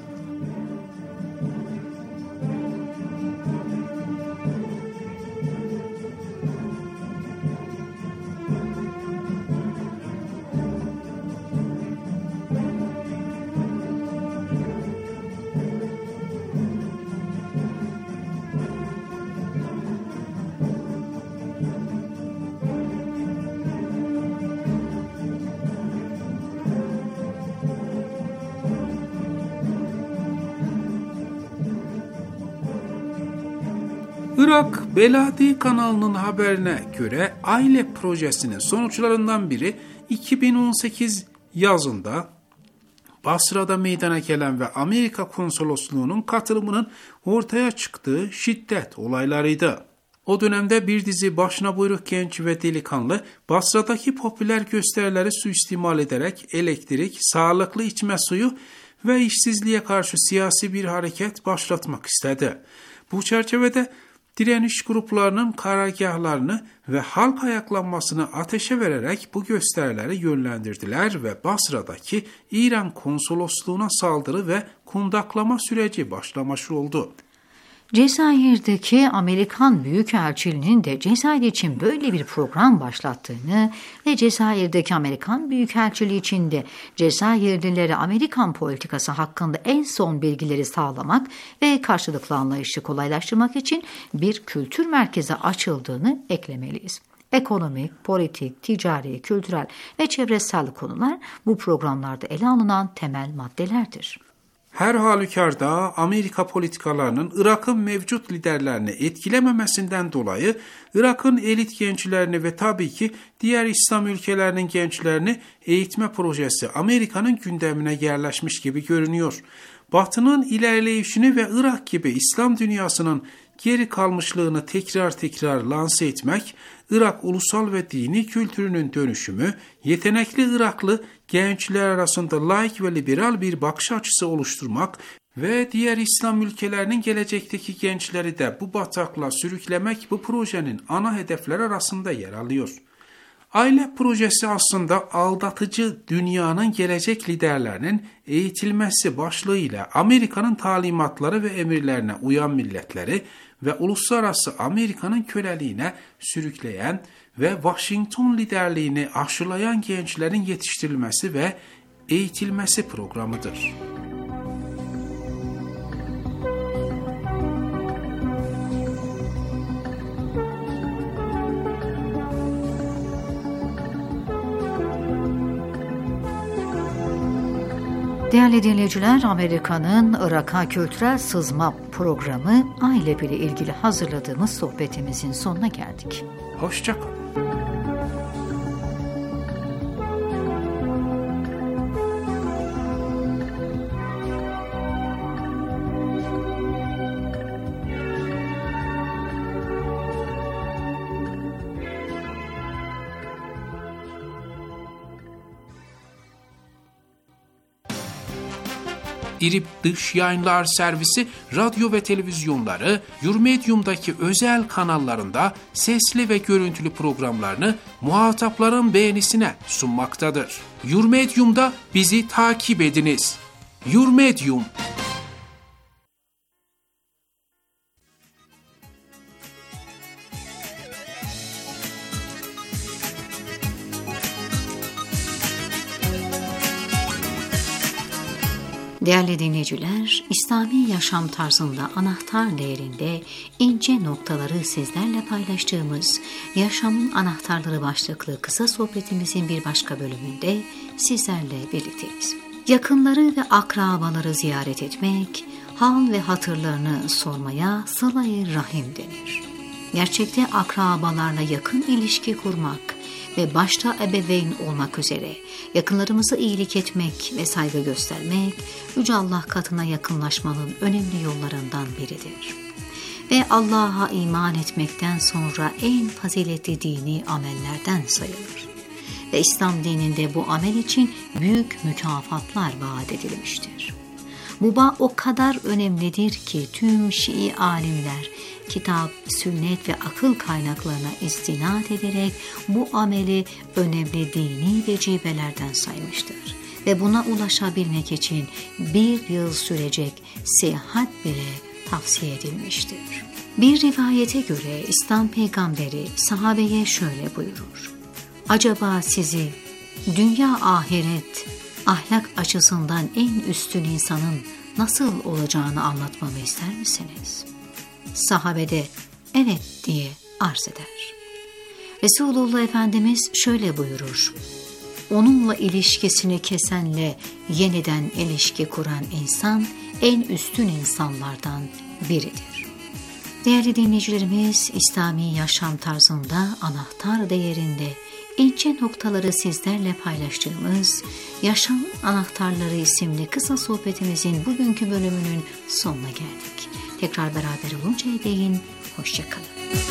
Irak Beladi kanalının haberine göre Aile projesinin sonuçlarından biri iki bin on sekiz yazında Basra'da meydana gelen ve Amerika konsolosluğunun katılımının ortaya çıktığı şiddet olaylarıydı. O dönemde bir dizi başına buyruk genç ve delikanlı Basra'daki popüler gösterileri suistimal ederek elektrik, sağlıklı içme suyu ve işsizliğe karşı siyasi bir hareket başlatmak istedi. Bu çerçevede direniş gruplarının karargahlarını ve halk ayaklanmasını ateşe vererek bu gösterileri yönlendirdiler ve Basra'daki İran konsolosluğuna saldırı ve kundaklama süreci başlamış oldu. Cezayir'deki Amerikan Büyükelçiliğinin de Cezayir için böyle bir program başlattığını ve Cezayir'deki Amerikan Büyükelçiliği için de Cezayirlilere Amerikan politikası hakkında en son bilgileri sağlamak ve karşılıklı anlayışı kolaylaştırmak için bir kültür merkezi açıldığını eklemeliyiz. Ekonomik, politik, ticari, kültürel ve çevresel konular bu programlarda ele alınan temel maddelerdir. Her halükarda Amerika politikalarının Irak'ın mevcut liderlerini etkilememesinden dolayı Irak'ın elit gençlerini ve tabii ki diğer İslam ülkelerinin gençlerini eğitme projesi Amerika'nın gündemine yerleşmiş gibi görünüyor. Batı'nın ilerleyişini ve Irak gibi İslam dünyasının geri kalmışlığını tekrar tekrar lanse etmek, Irak ulusal ve dini kültürünün dönüşümü, yetenekli Iraklı gençler arasında laik ve liberal bir bakış açısı oluşturmak ve diğer İslam ülkelerinin gelecekteki gençleri de bu bataklığa sürüklemek bu projenin ana hedefleri arasında yer alıyor. Aile projesi aslında aldatıcı dünyanın gelecek liderlerinin eğitilmesi başlığıyla Amerika'nın talimatları ve emirlerine uyan milletleri ve uluslararası Amerika'nın köleliğine sürükleyen ve Washington liderliğini aşılayan gençlerin yetiştirilmesi ve eğitilmesi programıdır. Değerli dinleyiciler, Amerika'nın Irak'a kültürel sızma programı Aile ile ilgili hazırladığımız sohbetimizin sonuna geldik. Hoşça kalın. İrib Dış Yayınlar Servisi radyo ve televizyonları Yurmedium'daki özel kanallarında sesli ve görüntülü programlarını muhatapların beğenisine sunmaktadır. Yurmedium'da bizi takip ediniz. Yurmedium. Değerli dinleyiciler, İslami yaşam tarzında anahtar değerinde ince noktaları sizlerle paylaştığımız Yaşamın Anahtarları başlıklı kısa sohbetimizin bir başka bölümünde sizlerle birlikteyiz. Yakınları ve akrabaları ziyaret etmek, hal ve hatırlarını sormaya sıla-i rahim denir. Gerçekte akrabalarla yakın ilişki kurmak ve başta ebeveyn olmak üzere yakınlarımıza iyilik etmek ve saygı göstermek, Yüce Allah katına yakınlaşmanın önemli yollarından biridir. Ve Allah'a iman etmekten sonra en faziletli dini amellerden sayılır. Ve İslam dininde bu amel için büyük mükafatlar vaat edilmiştir. Bu bağ o kadar önemlidir ki tüm Şii alimler kitap, sünnet ve akıl kaynaklarına istinad ederek bu ameli önemli dini vecibelerden saymıştır. Ve buna ulaşabilmek için bir yıl sürecek seyahat bile tavsiye edilmiştir. Bir rivayete göre İslam peygamberi sahabeye şöyle buyurur: acaba sizi dünya ahiret ahlak açısından en üstün insanın nasıl olacağını anlatmamı ister misiniz? Sahabe de evet diye arz eder. Resulullah Efendimiz şöyle buyurur: onunla ilişkisini kesenle yeniden ilişki kuran insan en üstün insanlardan biridir. Değerli dinleyicilerimiz, İslami yaşam tarzında anahtar değerinde ince noktaları sizlerle paylaştığımız Yaşam Anahtarları isimli kısa sohbetimizin bugünkü bölümünün sonuna geldik. Tekrar beraber oluncaya değin, hoşça kalın.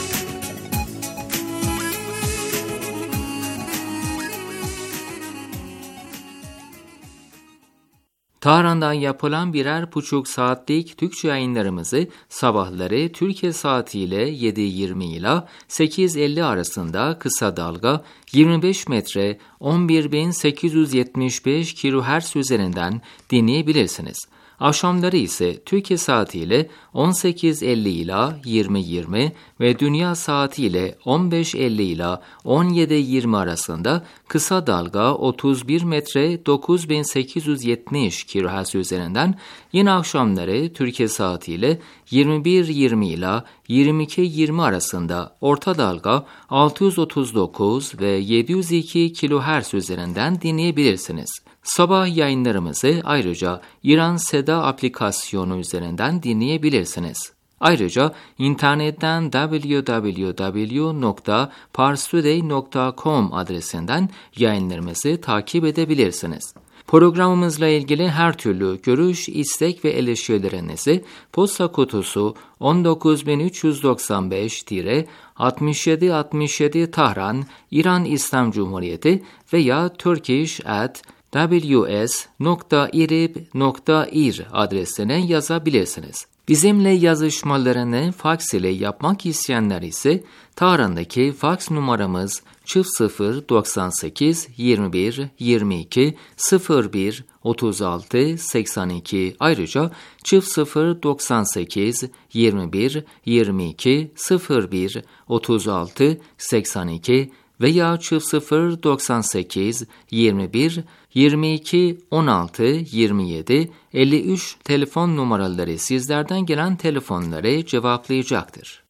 Tahran'dan yapılan birer buçuk saatlik Türkçe yayınlarımızı sabahları Türkiye saatiyle yedi yirmi ila sekiz elli arasında kısa dalga yirmi beş metre on bir bin sekiz yüz yetmiş beş kilohertz üzerinden dinleyebilirsiniz. Akşamları ise Türkiye saatiyle on sekiz elli ila yirmi yirmi ve dünya saatiyle on beş elli ila on yedi yirmi arasında kısa dalga otuz bir metre dokuz bin sekiz yüz yetmiş kilohertz üzerinden, yine akşamları Türkiye saatiyle yirmi bir yirmi ila yirmi iki yirmi arasında orta dalga altı yüz otuz dokuz ve yedi yüz iki kilohertz üzerinden dinleyebilirsiniz. Sabah yayınlarımızı ayrıca İran Seda aplikasyonu üzerinden dinleyebilirsiniz. Ayrıca internetten double-u double-u double-u nokta parstoday nokta com adresinden yayınlarımızı takip edebilirsiniz. Programımızla ilgili her türlü görüş, istek ve eleştirilerinizi posta kutusu on dokuz bin üç yüz doksan beş altmış yedi altmış yedi Tahran, İran İslam Cumhuriyeti veya turkish at w s nokta irib nokta ir adresine yazabilirsiniz. Bizimle yazışmalarını faks ile yapmak isteyenler ise Tahran'daki faks numaramız sıfır doksan sekiz yirmi bir yirmi iki sıfır bir otuz altı seksen iki, ayrıca sıfır doksan sekiz yirmi bir yirmi iki sıfır bir otuz altı seksen iki veya sıfır doksan sekiz yirmi bir yirmi iki on altı yirmi yedi elli üç telefon numaraları sizlerden gelen telefonları cevaplayacaktır.